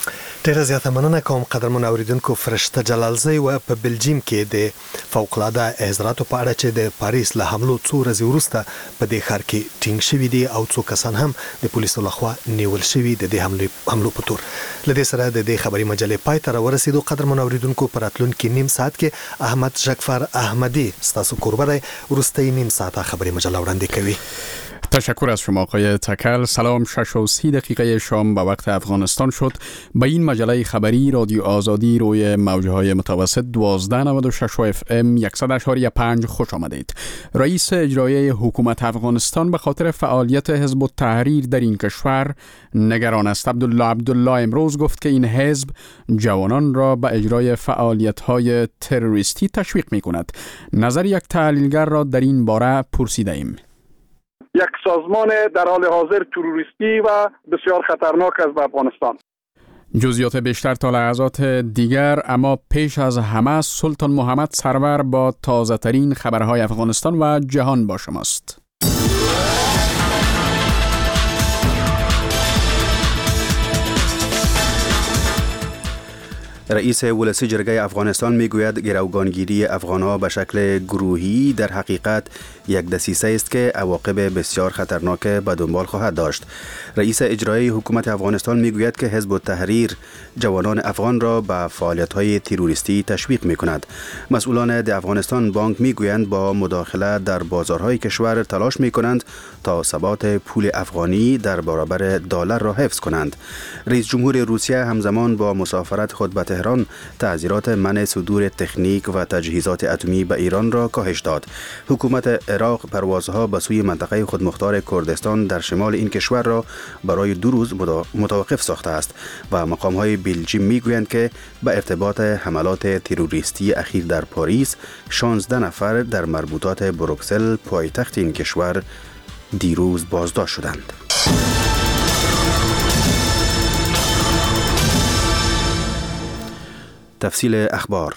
ډیره زیاته مننه کوم قدرمن اوریدونکو. فرشته جلالزی و په بلجیم کې د فوق العاده احضاراتو په اړه چې د پاریس له حملو څو ورځې وروسته په دې ښار کې ټینګ شوي دي او څو کسان هم د پولیسو لخوا نیول شوي د دې حملو په تور. له دې سره د دې خبري مجلې پای ته راورسېدو. قدرمن اوریدونکو په راتلونکي نیم ساعت کې احمد شکفر احمدی ستاسو کوربه دی وروستۍ نیم ساعت خبري مجله وړاندې کوي. تشکر از شما آقای تکل. سلام. 6:30 شام به وقت افغانستان شد. به این مجله خبری رادیو آزادی روی موجهای متوسط 1296 FM 100.5 خوش آمدید. رئیس اجرایی حکومت افغانستان به خاطر فعالیت حزب التحریر در این کشور نگران است. عبدالله امروز گفت که این حزب جوانان را به اجرای فعالیت‌های تروریستی تشویق می‌کند. نظر یک تحلیلگر را در این باره پرسیده ایم. یک سازمان در حال حاضر تروریستی و بسیار خطرناک است به افغانستان. جزئیات بیشتر تا لحظات دیگر، اما پیش از همه سلطان محمد سرور با تازه ترین خبرهای افغانستان و جهان با شماست. رئیس ولسی جرگه افغانستان میگوید گروگانگیری افغانها به شکل گروهی در حقیقت یک دسیسه است که عواقب بسیار خطرناک به دنبال خواهد داشت. رئیس اجرایی حکومت افغانستان میگوید که حزب التحریر جوانان افغان را به فعالیت‌های تروریستی تشویق می‌کند. مسئولان د افغانستان بانک میگویند با مداخله در بازارهای کشور تلاش می‌کنند تا ثبات پول افغانی در برابر دلار را حفظ کنند. رئیس جمهور روسیه همزمان با مسافرت خود به تهران تعزیرات منع صدور تکنیک و تجهیزات اتمی به ایران را کاهش داد. حکومت عراق پروازها به سوی منطقه خودمختار کردستان در شمال این کشور را برای 2 روز متوقف ساخته است و مقام‌های بلژیم میگویند که به ارتباط حملات تروریستی اخیر در پاریس 16 نفر در مربوطات بروکسل پایتخت این کشور دیروز بازداشت شدند. تفصیل اخبار.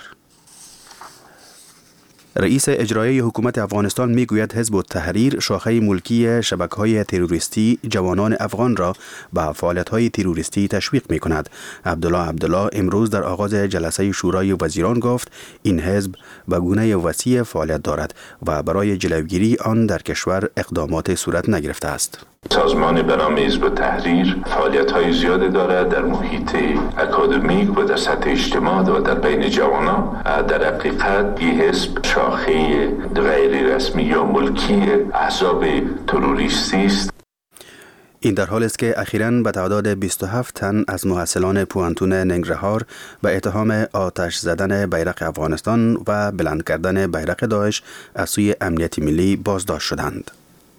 رئیس اجرایی حکومت افغانستان میگوید حزب التحریر شاخه ملکی شبکه‌های تروریستی جوانان افغان را به فعالیت‌های تروریستی تشویق می‌کند. عبدالله امروز در آغاز جلسه شورای وزیران گفت این حزب به گونه وسیع فعالیت دارد و برای جلوگیری آن در کشور اقدامات صورت نگرفته است. سازمان به نام حزب التحریر فعالیت‌های زیادی دارد در محیط اکادمیک و در سطح اجتماع و در بین جوانان. در حقیقت این حزب شاخه غیر رسمی یا ملکی احزاب تروریستی است. این در حالی است که اخیراً به تعداد 27 تن از محصلان پوهنتون ننگرهار به اتهام آتش زدن بیرق افغانستان و بلند کردن بیرق داعش از سوی امنیت ملی بازداشت شدند.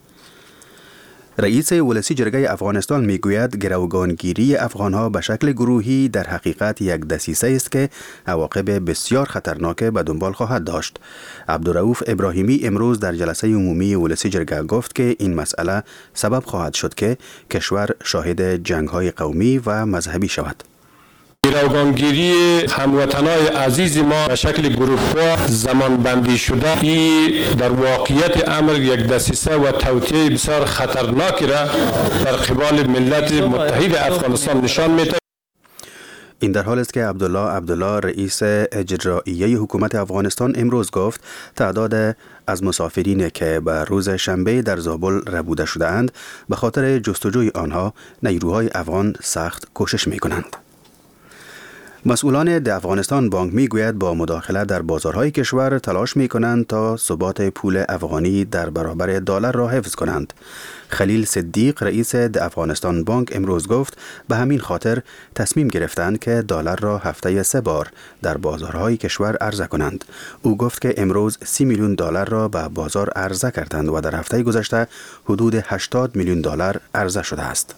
رئیس ولسی جرگه افغانستان میگوید گروگانگیری افغانها به شکل گروهی در حقیقت یک دسیسه است که عواقب بسیار خطرناک به دنبال خواهد داشت. عبدالرؤوف ابراهیمی امروز در جلسه عمومی ولسی جرگه گفت که این مسئله سبب خواهد شد که کشور شاهد جنگ‌های قومی و مذهبی شود. گروگانگیری هموطنای عزیز ما به شکل گروه‌ها زمان بندی شده این در واقعیت امر یک دسیسه و توطئه بسیار خطرناکی را در قبال ملت متحد افغانستان نشان می‌دهد. این در حال است که عبدالله رئیس اجرایی حکومت افغانستان امروز گفت تعداد از مسافرین که به روز شنبه در زابل ربوده شده اند به خاطر جستجوی آنها نیروهای افغان سخت کوشش می‌کنند. مسئولان د افغانستان بانک میگوید با مداخله در بازارهای کشور تلاش میکنند تا ثبات پول افغانی در برابر دلار را حفظ کنند. خلیل صدیق رئیس د افغانستان بانک امروز گفت به همین خاطر تصمیم گرفتند که دلار را هفته 3 بار در بازارهای کشور عرضه کنند. او گفت که امروز 30 میلیون دلار را به بازار عرضه کردند و در هفته گذشته حدود 80 میلیون دلار عرضه شده است.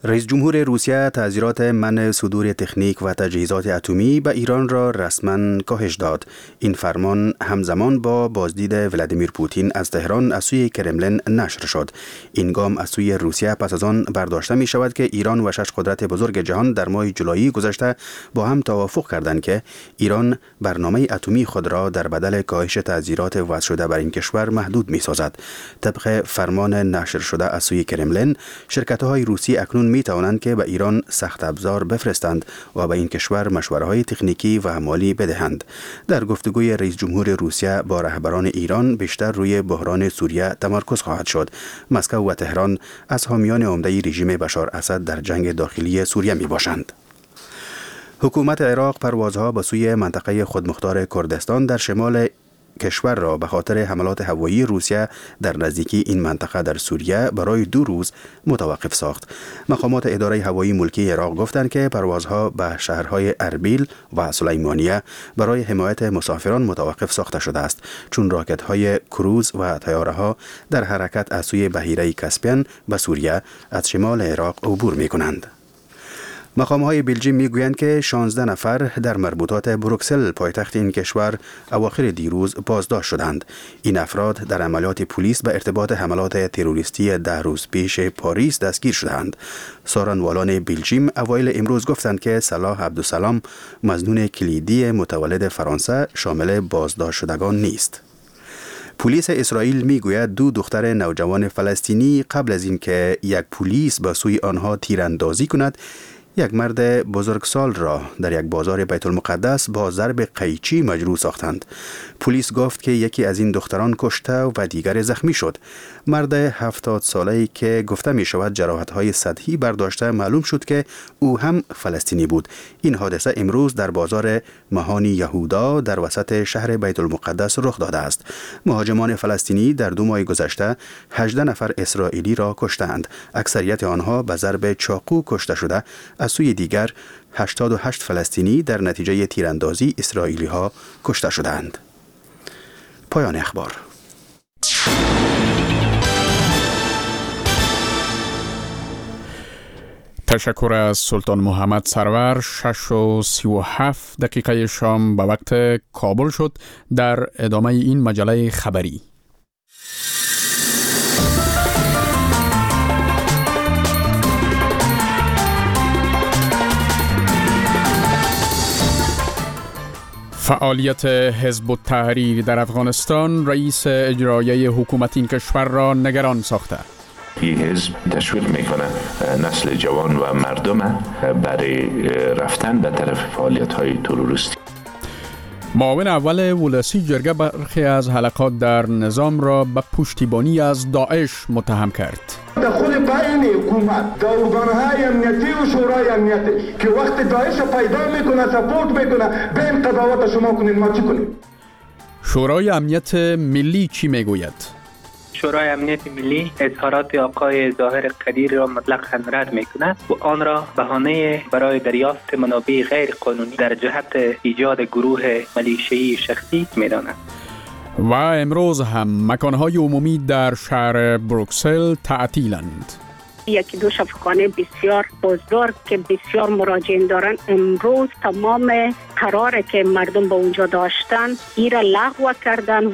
رئیس جمهور روسیه تعزیرات منع صدور تکنیک و تجهیزات اتمی به ایران را رسما کاهش داد. این فرمان همزمان با بازدید ولادیمیر پوتین از تهران از سوی کرملین نشر شد. این گام از سوی روسیه پس از آن برداشته می شود که ایران و 6 قدرت بزرگ جهان در ماه جولای گذشته با هم توافق کردند که ایران برنامه اتمی خود را در بدل کاهش تعزیرات وضع شده بر این کشور محدود می سازد. طبق فرمان نشر شده از سوی کرملین، شرکت‌های روسی اکنون می توانند که به ایران سخت ابزار بفرستند و به این کشور مشوره‌های تکنیکی و مالی بدهند. در گفتگوی رئیس جمهور روسیه با رهبران ایران بیشتر روی بحران سوریه تمرکز خواهد شد. مسکو و تهران از حامیان عمده رژیم بشار اسد در جنگ داخلی سوریه می باشند. حکومت عراق پروازها به سوی منطقه خودمختار کردستان در شمال کشور را به خاطر حملات هوایی روسیه در نزدیکی این منطقه در سوریه برای 2 روز متوقف ساخت. مقامات اداره هوایی ملکی عراق گفتند که پروازها به شهرهای اربیل و سلیمانیه برای حمایت مسافران متوقف ساخته شده است، چون راکت‌های کروز و طیاره‌ها در حرکت از سوی بحیره کاسپین به سوریه از شمال عراق عبور می‌کنند. مقام‌های بلژیم می‌گویند که 16 نفر در مربوطات بروکسل پایتخت این کشور اواخر دیروز بازداشت شدند. این افراد در عملیات پلیس به ارتباط حملات تروریستی 10 روز پیش پاریس دستگیر شدند. سارنوالان بلژیم اوایل امروز گفتند که صلاح عبدالسلام، مظنون کلیدی متولد فرانسه، شامل بازداشت شدگان نیست. پلیس اسرائیل میگوید 2 دختر نوجوان فلسطینی قبل از اینکه یک پلیس به سوی آنها تیراندازی کند، یک مرد بزرگسال را در یک بازار بیت المقدس با ضرب قیچی مجروح ساختند. پلیس گفت که یکی از این دختران کشته و دیگر زخمی شد. مرد 70 ساله‌ای که گفته می شود جراحت‌های سطحی برداشته، معلوم شد که او هم فلسطینی بود. این حادثه امروز در بازار مهانی یهودا در وسط شهر بیت المقدس رخ داده است. مهاجمان فلسطینی در 2 ماه گذشته 18 نفر اسرائیلی را کشتند. اکثریت آنها به ضرب چاقو کشته شده. از سوی دیگر 88 فلسطینی در نتیجه تیراندازی اسرائیلی ها کشته شدند. پایان اخبار. تشکر از سلطان محمد سرور. 6:37 شام به وقت کابل شد. در ادامه این مجله خبری فعالیت حزب التحریر در افغانستان رئیس اجرایی حکومت این کشور را نگران ساخته. این حزب تشویق میکنه نسل جوان و مردم برای رفتن به طرف فعالیت‌های تروریستی. معاون اول ولسی جرگه برخی از حلقات در نظام را به پشتیبانی از داعش متهم کرد. دخول بین حکومت در ارگانهای امنیتی و شورای امنیتی که وقت داعش پیدا میکنه سپورت میکنه بین قضاوت شما کنید، ما چی کنیم؟ شورای امنیت ملی چی میگوید؟ شورای امنیت ملی اظهارات آقای ظاهر قدیر را مطلقاً رد می‌کند و آن را بهانه برای دریافت منابع غیر قانونی در جهت ایجاد گروه ملیشه‌ای شخصی می‌داند. و امروز هم مکان‌های عمومی در شهر بروکسل تعطیلند. یکی 2 شفاخانه بسیار بزرگ که بسیار مراجعین دارن، امروز تمام قراره که مردم به اونجا داشتن ایرا لغو کردن.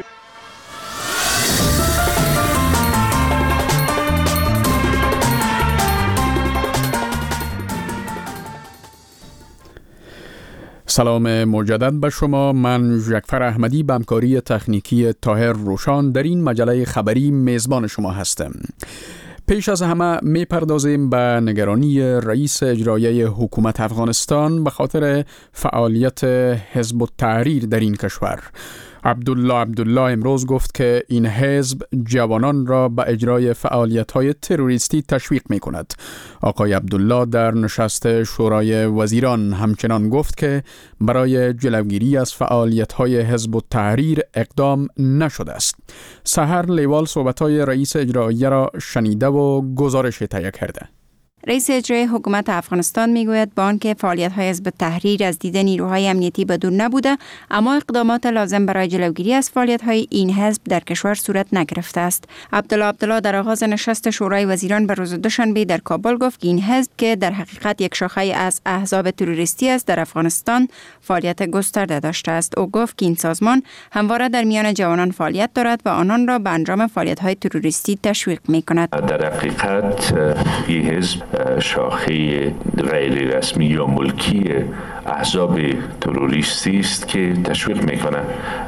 سلام مجدد به شما. من ژکفر احمدی به همکاری تکنیکی طاهر روشان در این مجله خبری میزبان شما هستم. پیش از همه میپردازیم به نگرانی رئیس اجرایی حکومت افغانستان به خاطر فعالیت حزب التحریر در این کشور. عبدالله امروز گفت که این حزب جوانان را به اجرای فعالیت‌های تروریستی تشویق می‌کند. آقای عبدالله در نشست شورای وزیران همچنان گفت که برای جلوگیری از فعالیت‌های حزب التحریر اقدام نشده است. سحر لیوال صحبت‌های رئیس اجرایی را شنیده و گزارش تهیه کرده. رئیس اجرایی حکومت افغانستان میگوید با آنکه فعالیت‌های حزب تحریر از دید نیروهای امنیتی بدون نبوده، اما اقدامات لازم برای جلوگیری از فعالیت‌های این حزب در کشور صورت نگرفته است. عبدالله در آغاز نشست شورای وزیران به روز دوشنبه در کابل گفت که این حزب که در حقیقت یک شاخه از احزاب تروریستی است در افغانستان فعالیت گسترده داشته است. او گفت که این سازمان همواره در میان جوانان فعالیت دارد و آنان را به انجام فعالیت‌های تروریستی تشویق می‌کند. در حقیقت این حزب شاخه غیر رسمی یا ملکی احزاب تروریستی است که تشویق میکنه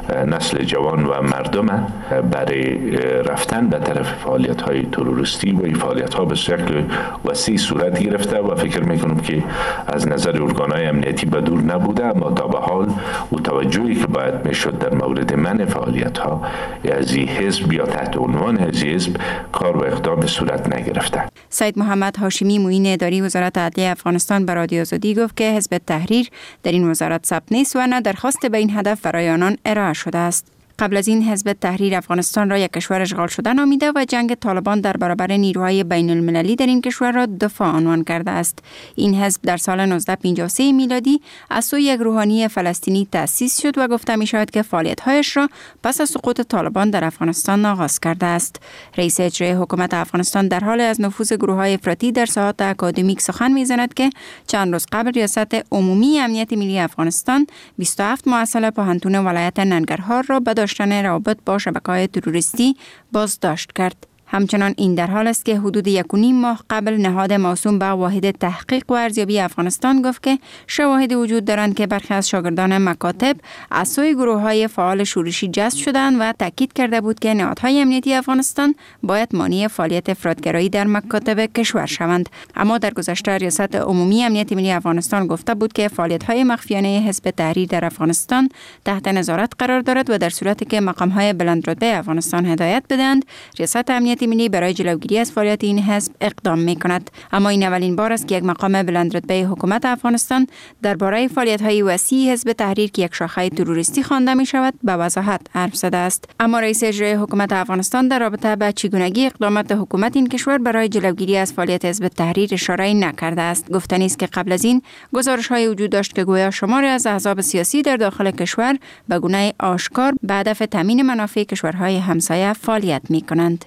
نسل جوان و مردم برای رفتن به طرف فعالیت‌های تروریستی و این فعالیت‌ها به شکل وسیع صورت گرفته و فکر میکنم که از نظر ارگان‌های امنیتی به دور نبوده، اما تا به حال و توجهی که باید میشد در مورد منع فعالیت‌ها از این حزب یا تحت عنوان از حزب کار و اقدام صورت نگرفته. سید محمد هاشمی معین اداری وزارت عدلیه افغانستان به رادیو آزادی گفت که حزب تحریر در این وزارت ثبت نیست و نه درخواست به این هدف برای آنان ارائه شده است. قبل از این حزب تحریر افغانستان را یک کشور اشغال شده نامیده و جنگ طالبان در برابر نیروهای بین المللی در این کشور را دفاع عنوان کرده است. این حزب در سال 1953 میلادی از سوی یک روحانی فلسطینی تأسیس شد و گفته می شود که فعالیت‌هایش را پس از سقوط طالبان در افغانستان آغاز کرده است. رئیس اجرایی حکومت افغانستان در حال از نفوذ گروه‌های افراطی در ساحات اکادمیک سخن می‌زند که چند روز قبل ریاست عمومی امنیت ملی افغانستان 27 مؤسسه پوهنتون ولایت ننگرهار را به داشتن روابط با شبکه‌های تروریستی بازداشت کرد. همچنان این در حال است که حدود 1.5 ماه قبل نهاد موسوم به واحد تحقیق و ارزیابی افغانستان گفت که شواهد وجود دارند که برخی از شاگردان مکاتب از سوی گروه‌های فعال شورشی جذب شدند و تاکید کرده بود که نهادهای امنیتی افغانستان باید مانع فعالیت افراطگرایی در مکاتب کشور شوند. اما در گذشته ریاست عمومی امنیت ملی افغانستان گفته بود که فعالیت‌های مخفیانه حزب تحریر در افغانستان تحت نظارت قرار دارد و در صورتی که مقام‌های بلندرتبه افغانستان هدایت بدهند، ریاست امنیت ملی برای جلوگیری از فعالیت این حزب اقدام می‌کند. اما این اولین بار است که یک مقام بلندرتبه حکومت افغانستان درباره فعالیت‌های وسیع حزب تحریر که یک شاخه تروریستی خوانده می‌شود به وضاحت حرف زده است. اما رئیس اجرایی حکومت افغانستان در رابطه با چگونگی اقدامات حکومت این کشور برای جلوگیری از فعالیت حزب تحریر اشاره نکرده است. گفتنی است که قبل از این گزارش‌های وجود داشت که گویا شماری از احزاب سیاسی در داخل کشور به گونه آشکار به هدف تامین منافع کشورهای همسایه فعالیت می‌کنند.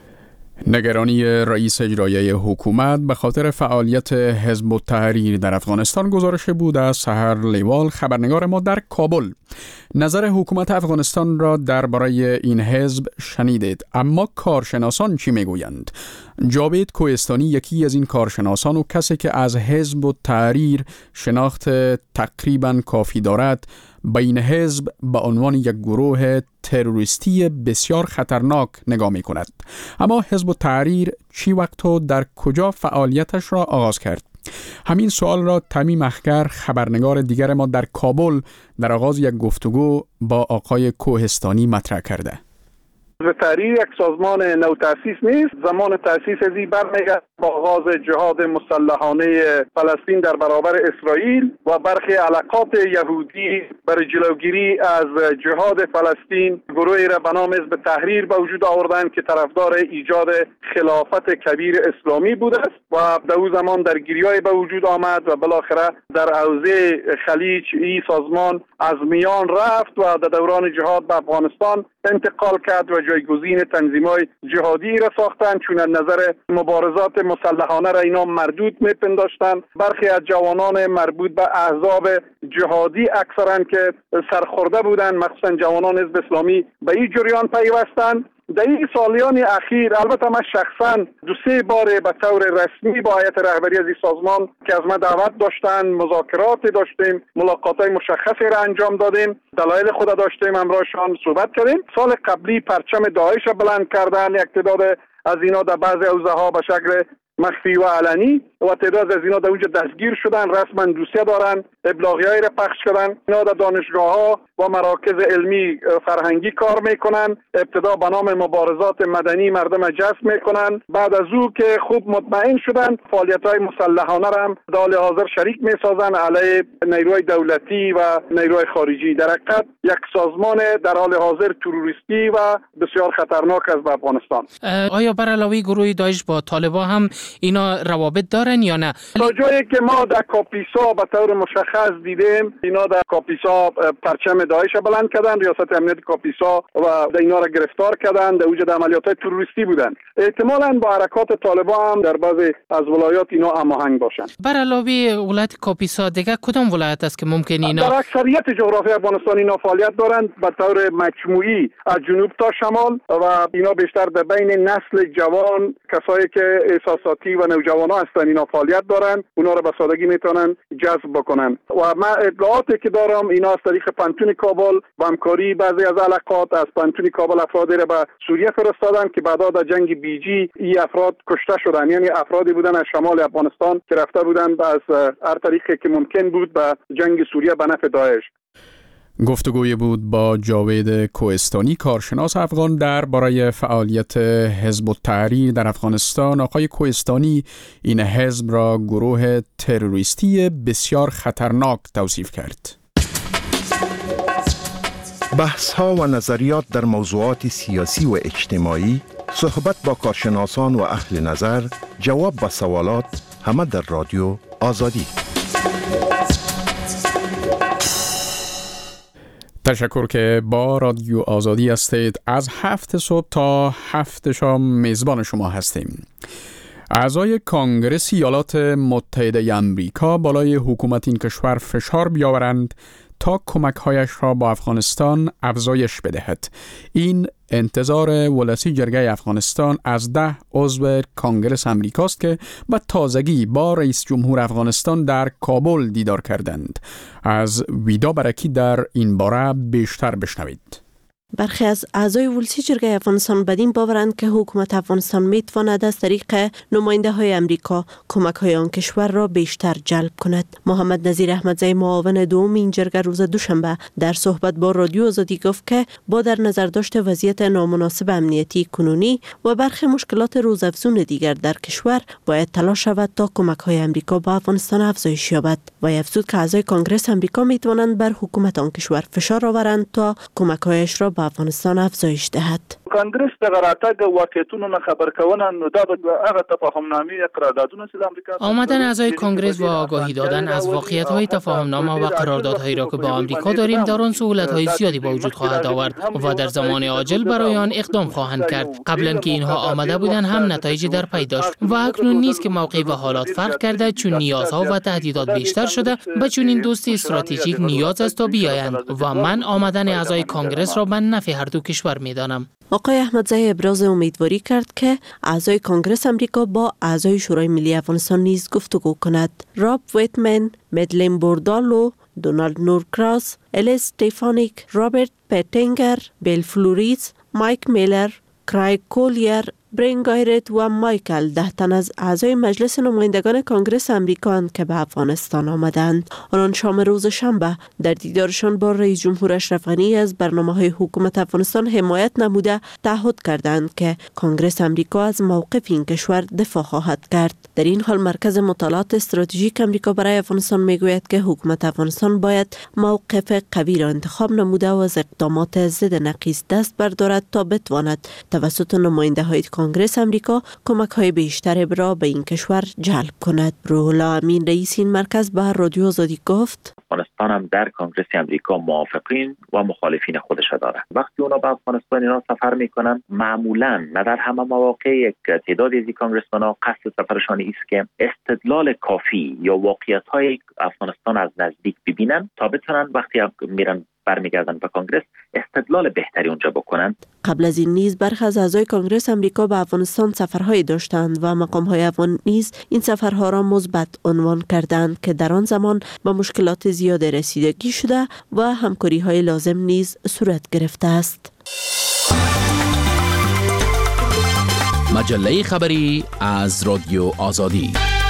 نگرانی رئیس اجرایی حکومت به خاطر فعالیت حزب التحریر در افغانستان گزارش بود از سحر لیوال خبرنگار ما در کابل. نظر حکومت افغانستان را درباره این حزب شنیدید، اما کارشناسان چی میگویند؟ جاوید کوهستانی یکی از این کارشناسان و کسی که از حزب التحریر شناخت تقریبا کافی دارد به این حزب به عنوان یک گروه تروریستی بسیار خطرناک نگاه می کند. اما حزب التحریر چی وقت و در کجا فعالیتش را آغاز کرد؟ همین سوال را تمیم اخگر خبرنگار دیگر ما در کابل در آغاز یک گفتگو با آقای کوهستانی مطرح کرده. حزب تحریر یک سازمان نو تأسیس نیست. زمان تأسیس از این برمیگرده با آغاز جهاد مسلحانه فلسطین در برابر اسرائیل و برخی علاقات یهودی برای جلوگیری از جهاد فلسطین گروهی را به نام حزب تحریر به وجود آوردند که طرفدار ایجاد خلافت کبیر اسلامی بوده است و در اون زمان درگیری‌های به وجود آمد و بالاخره در حوزه خلیج این سازمان از میان رفت و در دوران جهاد به افغانستان انتقال کرد و جایگزین تنظیم‌های جهادی را ساختند، چون از نظر مبارزات مسلحانه را اینا مردود می‌پنداشتند. برخی از جوانان مربوط به احزاب جهادی اکثرا که سرخورده بودند، مخصوصا جوانان حزب اسلامی، به این جریان پیوستند. در این سالیان اخیر البته من شخصا 2-3 بار به طور رسمی با هیئت رهبری از این سازمان که از من دعوت داشتن مذاکرات داشتیم، ملاقات‌های مشخصی را انجام دادیم، دلایل خود داشتیم، همراهشان صحبت کردیم. سال قبلی پرچم داعش را بلند کردن یک تعداد از اینا در بعضی حوزه‌ها به شکل مخفی و علنی و تعداد از اینا در اونجا دستگیر شدن، رسما دوسیه دارن، ابلاغیه‌ای را پخش کردن. اینا در دانشگاه‌ها و مراکز علمی فرهنگی کار میکنن. ابتدا به نام مبارزات مدنی مردم جذب میکنن، بعد از او که خوب مطمئن شدن فعالیت‌های مسلحانه را هم در حال حاضر شریک میسازن علیه نیروهای دولتی و نیروهای خارجی. در حقیقت یک سازمان در حال حاضر تروریستی و بسیار خطرناک است به افغانستان. آیا بر علاوه گروه داعش با طالبان هم اینا روابط داره دارن یا نه؟ تا جایی که ما در کاپیسا به طور مشخص دیدیم، اینا در کاپیسا پرچم داعش بلند کردن، ریاست امنیت کاپیسا و اینا را گرفتار کردن، در وجود عملیات تروریستی بودن. احتمالاً با حرکات طالبان هم در بعضی از ولایات اینا هماهنگ باشن. بر علاوه ولایت کاپیسا دیگه کدام ولایت است که ممکن اینا در اکثریت جغرافی افغانستان اینا فعالیت دارند به طور مجموعی از جنوب تا شمال و اینا بیشتر در بین نسل جوان، کسایی که احساساتی و نوجوانا هستند اینا فعالیت دارند، اونا را به سادگی میتونن جذب بکنن. و من اطلاعاتی که دارم اینا از طریق پانتون کابل با همکاری بعضی از علاقات از پانتون کابل افرادی را به سوریه فرستادن که بعدا در جنگ بیجی این افراد کشته شدن، یعنی افرادی بودن از شمال افغانستان که رفته بودن از هر طریقی که ممکن بود به جنگ سوریه به نفع داعش. گفتگوی بود با جاوید کوهستانی، کارشناس افغان درباره فعالیت حزب التحریر در افغانستان. آقای کوهستانی این حزب را گروه تروریستی بسیار خطرناک توصیف کرد. بحث‌ها و نظریات در موضوعات سیاسی و اجتماعی، صحبت با کارشناسان و اهل نظر، جواب به سوالات، همه در رادیو آزادی. تشکر که با رادیو آزادی هستید. از 7 صبح تا 7 شام میزبان شما هستیم. اعضای کانگرس ایالات متحده امریکا بالای حکومت این کشور فشار بیاورند تا کمک‌هایش را با افغانستان افزایش بدهد. این انتظار ولسی جرگه افغانستان از 10 عضو کانگرس امریکاست که به تازگی با رئیس جمهور افغانستان در کابل دیدار کردند. از ویدا برکی در این باره بیشتر بشنوید. برخی از اعضای ولسی جرگه افغانستان بدین باورند که حکومت افغانستان میتواند از طریق نماینده های امریکا کمک های آن کشور را بیشتر جلب کند. محمد نظیر احمدزی معاون دوم این جرگه روز دوشنبه در صحبت با رادیو آزادی گفت که با در نظر داشت وضعیت نامناسب امنیتی کنونی و برخی مشکلات روزافزون دیگر در کشور باید تلاش شود تا کمک های امریکا با افغانستان افزایش یابد و افزود که اعضای کانگرس امریکا میتوانند بر حکومت آن کشور فشار آورند تا کمک هایش را به افغانستان افزایش دهد. کانگرس د راتګ واقعیتونو نه خبر کونه نو دا به هغه تفاهمنامه قراردادونه چې د امریکا آمدن اعضای کانگرس و آگاهی دادن از واقعیت‌های تفاهمنامه و قراردادهایی را که با آمریکا داریم در آن سهولت‌های زیادی با وجود خواهد آورد و در زمان عاجل برای آن اقدام خواهند کرد. قبلا که اینها آمده بودند هم نتایجی در پی داشت و اکنون نیست که موقع و حالات فرق کرده، چون نیازها و تهدیدات بیشتر شده و چون این دوستی استراتژیک نیاز است تا بیایند و من آمدن اعضای کانگرس را به نفع هر دو کشور می‌دانم. آقای احمدزی ابراز امیدواری کرد که اعضای کانگرس امریکا با اعضای شورای ملی افغانستان نیز گفتگو کند. راب ویتمن، مدلین بوردالو، دونالد نورکراس، الیس استفانیک، رابرت پتینگر، بیل فلوریز، مایک میلر، کرایگ کولیر، برین گایرت و مایکل 10 تن از اعضای مجلس نمایندگان کانگرس امریکا که به افغانستان آمدند. آنان شام روز شنبه در دیدارشان با رئیس جمهور اشرف غنی از برنامه‌های حکومت افغانستان حمایت نموده تعهد کردند که کانگرس امریکا از موقف این کشور دفاع خواهد کرد. در این حال مرکز مطالعات استراتژیک امریکا برای افغانستان میگوید که حکومت افغانستان باید موقف قوی را انتخاب نموده و از اقدامات ضد نقیض دست بردارد تا بتواند توسط نماینده‌های کانگرس امریکا کمک‌های بیشتر را به این کشور جلب کند. روح الله امین رئیس این مرکز به رادیو آزادی گفت افغانستان هم در کانگرس امریکا موافقین و مخالفین خودش داره. وقتی اونا به افغانستان اینا سفر میکنن معمولا نه در همه مواقع یک تعدادی از کانگرسمن‌ها قصد سفرشان است که استدلال کافی یا واقعیت‌های افغانستان از نزدیک ببینن تا بتونن وقتی میرن برمیگردن به کانگرس استدلال بهتری اونجا بکنن. قبل از این نیز برخی از اعضای کانگرس امریکا به افغانستان سفرهایی داشتند و مقام‌های افغان نیز این سفرها را مثبت عنوان کردند که در آن زمان به مشکلات زیاد رسیدگی شده و همکاری‌های لازم نیز صورت گرفته است. مجله خبری از رادیو آزادی.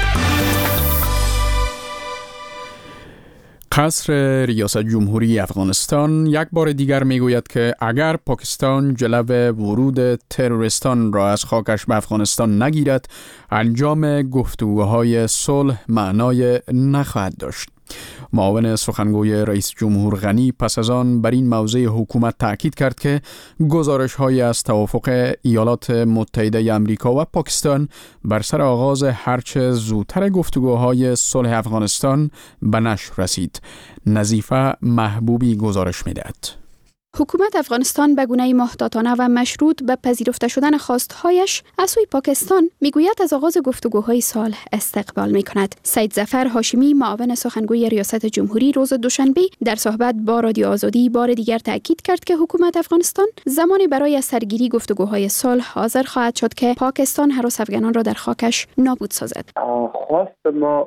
قصر ریاست جمهوری افغانستان یک بار دیگر میگوید که اگر پاکستان جلو ورود تروریستان را از خاکش به افغانستان نگیرد، انجام گفتگوهای صلح معنای نخواهد داشت. معاون سخنگوی رئیس جمهور غنی پس از آن بر این موضوع حکومت تاکید کرد که گزارش‌هایی از توافق ایالات متحده آمریکا و پاکستان بر سر آغاز هرچه زودتر گفتگوهای صلح افغانستان به نشر رسید. نظیفه محبوبی گزارش می‌دهد. حکومت افغانستان به گونه‌ای محتاطانه و مشروط به پذیرفته شدن خواستهایش از سوی پاکستان میگوید از آغاز گفتگوهای صلح استقبال میکند. سید ظفر هاشمی معاون سخنگوی ریاست جمهوری روز دوشنبه در صحبت با رادیو آزادی بار دیگر تاکید کرد که حکومت افغانستان زمانی برای سرگیری گفتگوهای صلح حاضر خواهد شد که پاکستان هراس افغانان را در خاکش نابود سازد. خواست ما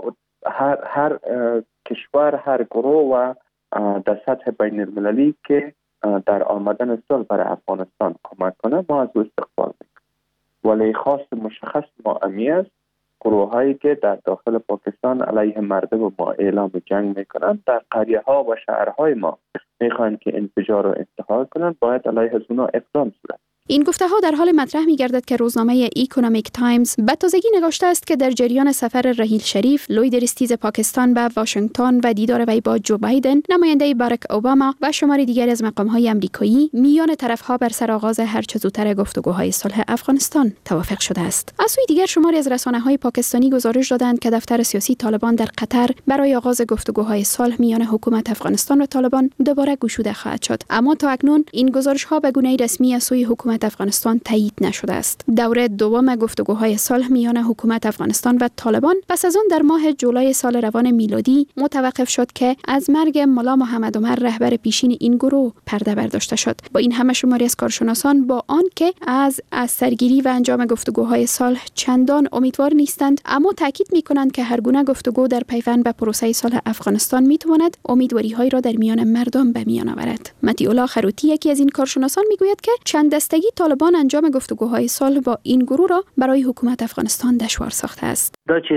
هر کشور، هر گروه و در سطح بین المللی که در آمدن صلح برای افغانستان کمک کنه ما از او استقبال میکنیم، ولی خواست مشخص ما امی است گروه هایی که در داخل پاکستان علیه مردم ما اعلام جنگ میکنن، در قریه ها و شهرهای ما میخوان که انفجار رو انتحال کنن، باید علیه از اونا اقدام صورت. این گفته ها در حال مطرح می گردد که روزنامه اکونومیک تایمز به تازگی نگاشته است که در جریان سفر رحیل شریف لوید اریستیز پاکستان به واشنگتن و دیدار وی با جو بایدن، نماینده باراک اوباما و شماری دیگر از مقام‌های آمریکایی میان طرف‌ها بر سر آغاز هرچه زودتر گفتگوهای صلح افغانستان توافق شده است. از سوی دیگر شماری از رسانه‌های پاکستانی گزارش دادند که دفتر سیاسی طالبان در قطر برای آغاز گفتگوهای صلح میان حکومت افغانستان و طالبان دوباره گشوده خواهد شد، اما تا اکنون این گزارش‌ها به گونه‌ای رسمی از سوی حکومت افغانستان تایید نشده است. دوره دوم گفتگوهای صلح میان حکومت افغانستان و طالبان پس از آن در ماه جولای سال روان میلادی متوقف شد که از مرگ ملا محمد عمر رهبر پیشین این گروه پرده برداشته شد. با این همه شماری از کارشناسان با آن که از سرگیری و انجام گفتگوهای صلح چندان امیدوار نیستند، اما تاکید می‌کنند که هر گونه گفتگو در پیوند به پروسه صلح افغانستان می‌تواند امیدواری‌هایی را در میان مردم به میان آورد. متی الله خروتی یکی از این کارشناسان می‌گوید که چند دستگی طالبان انجام گفتگوهای صلح با این گروه را برای حکومت افغانستان دشوار ساخته است.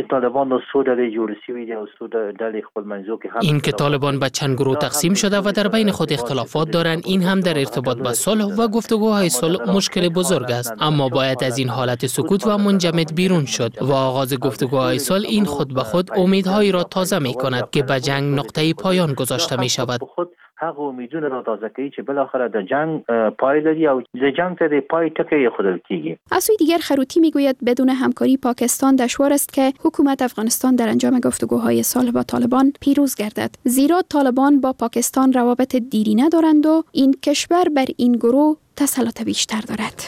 این که طالبان به چند گروه تقسیم شده و در بین خود اختلافات دارند، این هم در ارتباط با صلح و گفتگوهای صلح مشکل بزرگ است، اما باید از این حالت سکوت و منجمد بیرون شد و آغاز گفتگوهای صلح این خود به خود امیدهایی را تازه می کند که به جنگ نقطه پایان گذاشته می شود. هغه امیدونه را تازه کوي چې بالاخره د جنگ پایلری او د جنگ ته د پای ټکی خودل کیږي. از سوی دیگر خروتی میگوید بدون همکاری پاکستان دشوار است که حکومت افغانستان در انجام گفتگوهای صلح با طالبان پیروز گردد، زیرا طالبان با پاکستان روابط دیرینه دارند و این کشور بر این گروه تسلط بیشتر دارد.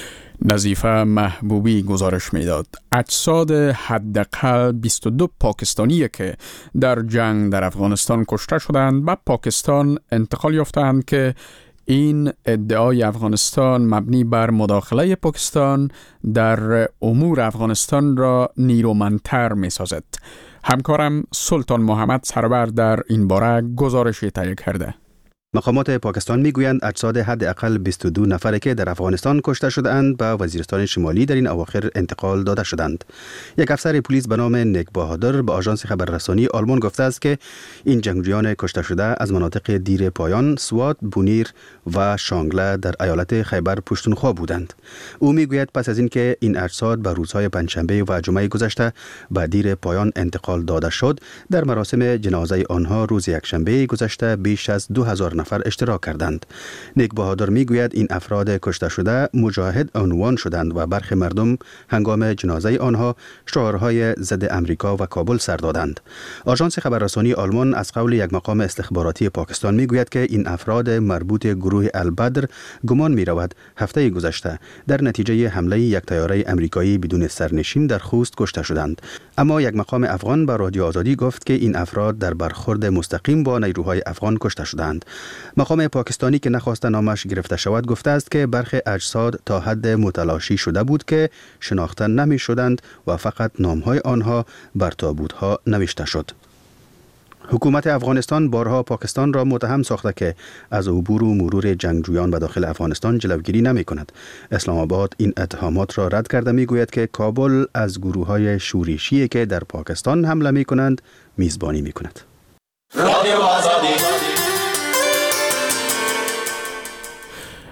نظیفه محبوبی گزارش میداد. اجساد حداقل 22 پاکستانی که در جنگ در افغانستان کشته شدند به پاکستان انتقال یافتند که این ادعای افغانستان مبنی بر مداخله پاکستان در امور افغانستان را نیرومندتر می سازد. همکارم سلطان محمد سرور در این باره گزارشی تهیه کرده. مقامات پاکستان میگویند اجساد حداقل 22 نفر که در افغانستان کشته شده‌اند به وزیرستان شمالی در این اواخر انتقال داده شدند. یک افسر پلیس به نام نیک بهادر به آژانس خبررسانی آلمان گفته است که این جنگجویان کشته شده از مناطق دیر پایان، سوات، بونیر و شانگله در ایالت خیبر پشتونخوا بودند. او میگوید پس از اینکه این اجساد به روزهای پنجشنبه و جمعه گذشته به دیر پایان انتقال داده شد، در مراسم جنازه آنها روز یکشنبه گذشته بیش از 2000 نفر اشتراک کردند. نیک بهادر میگوید این افراد کشته شده مجاهد عنوان شدند و برخی مردم هنگام جنازه آنها شعارهای ضد امریکا و کابل سر دادند. آژانس خبررسانی آلمان از قول یک مقام استخباراتی پاکستان میگوید که این افراد مربوط گروه البدر گمان میرود هفته گذشته در نتیجه حمله یک طیاره امریکایی بدون سرنشین در خوست کشته شدند. اما یک مقام افغان به رادیو آزادی گفت که این افراد در برخورد مستقیم با نیروهای افغان کشته شدند. مقام پاکستانی که نخواسته نامش گرفته شود گفته است که برخی اجساد تا حد متلاشی شده بود که شناخته نمی شدند و فقط نامهای آنها بر تابوتها نوشته شد. حکومت افغانستان بارها پاکستان را متهم ساخته که از عبور و مرور جنگجویان به داخل افغانستان جلوگیری نمی کند. اسلام آباد این اتهامات را رد کرده می گوید که کابل از گروه‌های شورشی که در پاکستان حمله می کنند میزبانی می کند.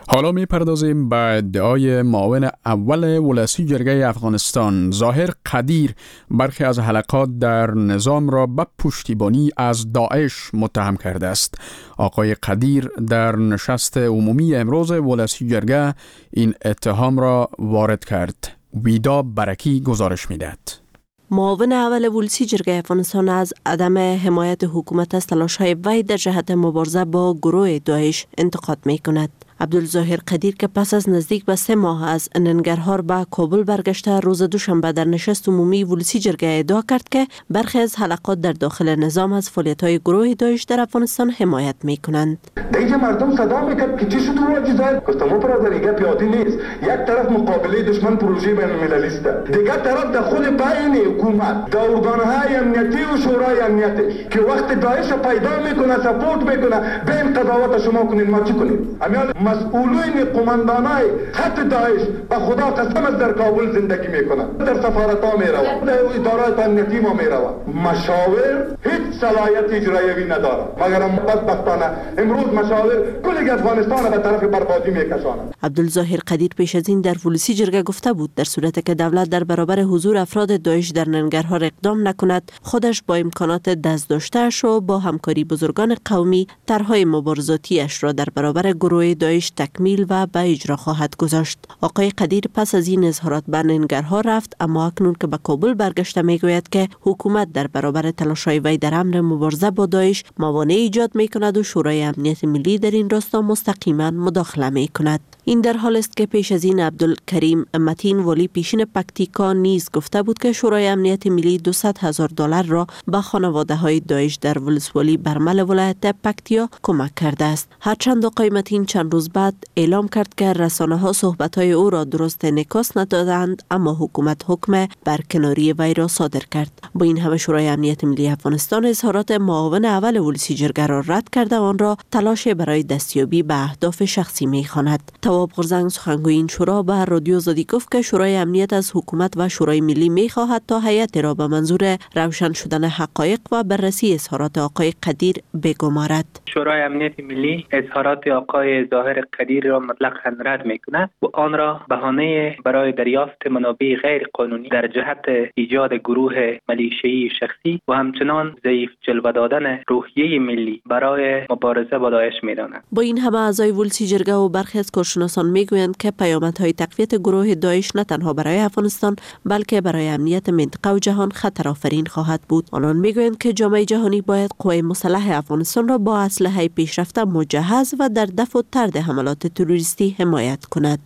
حالا میپردازیم به ادعای معاون اول ولسی جرگه افغانستان ظاهر قدیر برخی از حلقات در نظام را به پشتیبانی از داعش متهم کرده است. آقای قدیر در نشست عمومی امروز ولسی جرگه این اتهام را وارد کرد. ویدا برکی گزارش میدهد. معاون اول ولسی جرگه افغانستان از عدم حمایت حکومت از تلاش‌های وی در جهت مبارزه با گروه داعش انتقاد می‌کند. عبدالظاهر قدیر که پس از نزدیک به 3 ماه از ننگرهار به کابل برگشته روز دوشنبه در نشست عمومی ولسی جرگه ادعا کرد که برخی از حلقات در داخل نظام از فعالیت‌های گروه داعش در افغانستان حمایت می‌کنند. دیگه مردم صدا میکرد که چی شد رو اجازه گفتم برادر پیاده نیست. یک طرف مقابله دشمن پروژه بین‌المللی است. دیگه طرف در خود بین حکومت در ارگان‌های امنیتی و شورای امنیتی که وقت داعش پیدا میکنه سپورت میکنه به این قضاوت شما کنین ما چی کنیم؟ مسئولین قماندانای خط داعش به خدا قسم از در کابل زندگی میکنن، در سفارت‌ها میروند، در ادارات امنیتی ما میروند. مشاور هیچ صلاحیت اجرایی نداره مگر بدبختانه امروز مشاور کل افغانستان به طرف بربادی میکشانند. عبدالظاهر قدیر پیش از این در ولسی جرگه گفته بود در صورتی که دولت در برابر حضور افراد داعش در ننگرهار اقدام نکند، خودش با امکانات دست داشته‌اش و با همکاری بزرگان قومی طرح‌های مبارزاتی‌اش را در برابر گروه داعش تکمیل و به اجرا خواهد گذاشت. آقای قدیر پس از این اظهارات به ننگرهار رفت، اما اکنون که به کابل برگشته میگوید که حکومت در برابر تلاش‌های وی در امر مبارزه با داعش موانع ایجاد میکند و شورای امنیت ملی در این راستا مستقیما مداخله میکند. این در حال است که پیش از این عبدالکریم متین ولی پیشین پکتیکا نیز گفته بود که شورای امنیت ملی $200,000 را به خانواده‌های داعش در ولسوالی برمل ولایت پکتیا کمک کرده است. هرچند آقای متین چند روز بعد اعلام کرد که رسانه‌ها صحبت‌های او را درست انعکاس ندادند، اما حکومت حکم برکناری وی را صادر کرد. با این همه شورای امنیت ملی افغانستان اظهارات معاون اول ولسی جرگه را رد کرده آن را تلاش برای دستیابی به اهداف شخصی می‌خواند. تواب غرزنگ سخنگوی این شورا به رادیو آزادی گفت که شورای امنیت از حکومت و شورای ملی می‌خواهد تا هیئت را به منظور روشن شدن حقایق و بررسی اظهارات آقای قدیر بگمارد. شورای امنیت ملی اظهارات آقای ظاهر قدیر را مطلقاً رد می‌کند و آن را بهانه برای دریافت منابع غیر قانونی در جهت ایجاد گروه ملیشه‌ای شخصی و همچنان ضعیف جلوه دادن روحیه ملی برای مبارزه با داعش می‌داند. با این همه اعضای ولسی جرگه و برخی از کارشناسان میگویند که پیامدهای تقویت گروه داعش نه تنها برای افغانستان بلکه برای امنیت منطقه و جهان خطر آفرین خواهد بود. آنان میگویند که جامعه جهانی باید قوای مسلح افغانستان را با اسلحه پیشرفته مجهز و در دفع و طرد حملات تروریستی حمایت کند.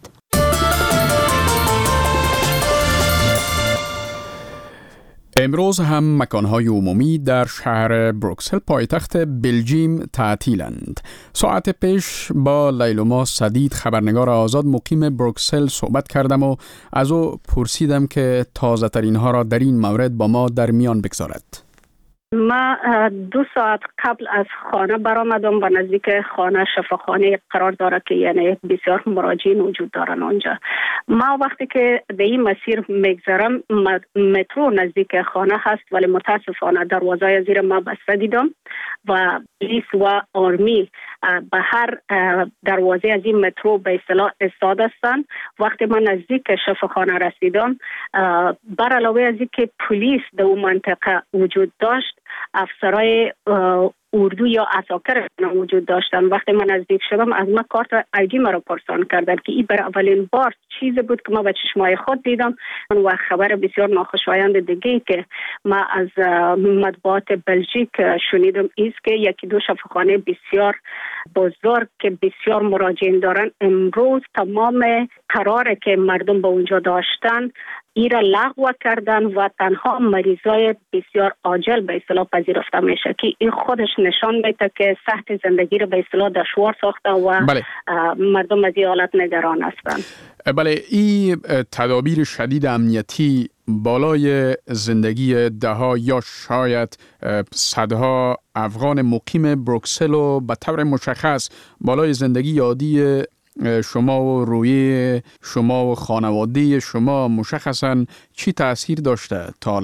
امروز هم مکانهای عمومی در شهر بروکسل پایتخت بلژیم تعطیلند. ساعت پیش با لیلوما سدید خبرنگار آزاد مقیم بروکسل صحبت کردم و از او پرسیدم که تازه ترین ها را در این مورد با ما در میان بگذارد. ما 2 ساعت قبل از خانه برآمدم و نزدیک خانه شفاخانه قرار داره که یعنی بسیار مراجعین وجود دارن آنجا. ما وقتی که به این مسیر میگذرم مترو نزدیک خانه هست ولی متاسفانه دروازه زیر ما بسته دیدم و پلیس و آرمی به هر دروازه از این مترو به اصطلاح ایستاده هستند. وقتی من نزدیک شفاخانه رسیدم بر علاوه از اینکه پلیس در اون منطقه وجود داشت افسرای اردو یا عساکر وجود داشتن. وقتی من نزدیک شدم از من کارت آیدی مرا پرسان کردن که این بر اولین بار چیزی بود که ما به چشمای خود دیدم و خبر بسیار ناخوشایند دیگه که ما از مطبوعات بلژیک شنیدم است که یکی دو شفاخانه بسیار بزرگ که بسیار مراجعین دارن امروز تمام قراره که مردم به اونجا داشتن ایرا لغو کردن و تنها مریضای بسیار عاجل به اصطلاح پذیرفته میشه که این خودش نشان میده که سطح زندگی رو به اصطلاح دشوار ساخته و مردم از این حالت نگران هستند. بله، این تدابیر شدید امنیتی بالای زندگی دهها یا شاید صدها افغان مقیم بروکسل و به طور مشخص بالای زندگی عادی شما و روی شما و خانواده شما مشخصاً چی تأثیر داشته تا حالا؟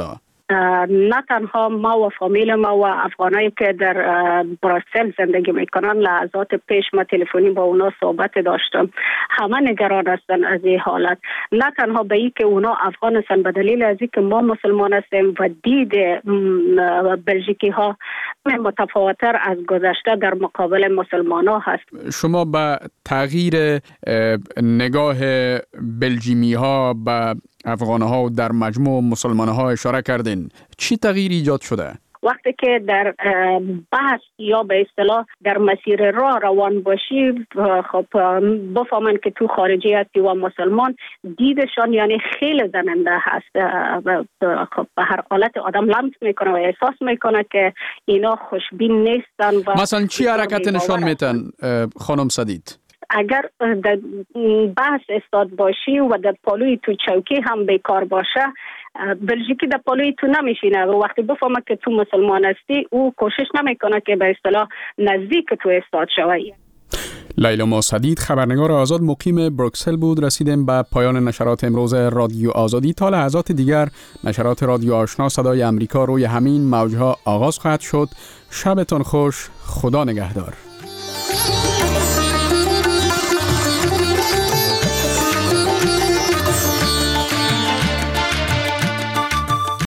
نه تنها ما و فامیل ما و افغانایی که در بروکسل زندگی میکنن، لحظات پیش ما تلفنی با اونا صحبت داشتم، همه نگران هستن از این حالت. نه تنها به این که اونا افغان هستن، به دلیل از این که ما مسلمان هستیم و دید بلژیکی ها متفاوتر از گذشته در مقابل مسلمان ها هست. شما به تغییر نگاه بلژیمی ها به افغان ها و در مجموع مسلمان ها اشاره کردین. چی تغییر ایجاد شده؟ وقتی که در بحث یا به اصطلاح در مسیر راه روان باشی، خب بفهمن که تو خارجی هستی و مسلمان، دیدشان یعنی خیلی زننده هست. خب به هر حالت آدم لمس میکنه و احساس میکنه که اینا خوشبین نیستن. و مثلا چی حرکت نشان میتن خانم سدید؟ اگر در بحث استاد باشی و در پالوی تو چوکی هم بیکار باشه، بلژیکی در پالوی تو نمیشینه و وقتی بفهمه که تو مسلمان هستی، او کوشش نمیکنه که به اصطلاح نزدیک تو استاد شوی. لیلا سدید، خبرنگار آزاد مقیم بروکسل بود. رسیدیم به پایان نشرات امروز رادیو آزادی. تا لحظات دیگر نشرات رادیو آشنا صدای امریکا روی همین موجها آغاز خواهد شد. شبتان خوش. خدا نگهدار.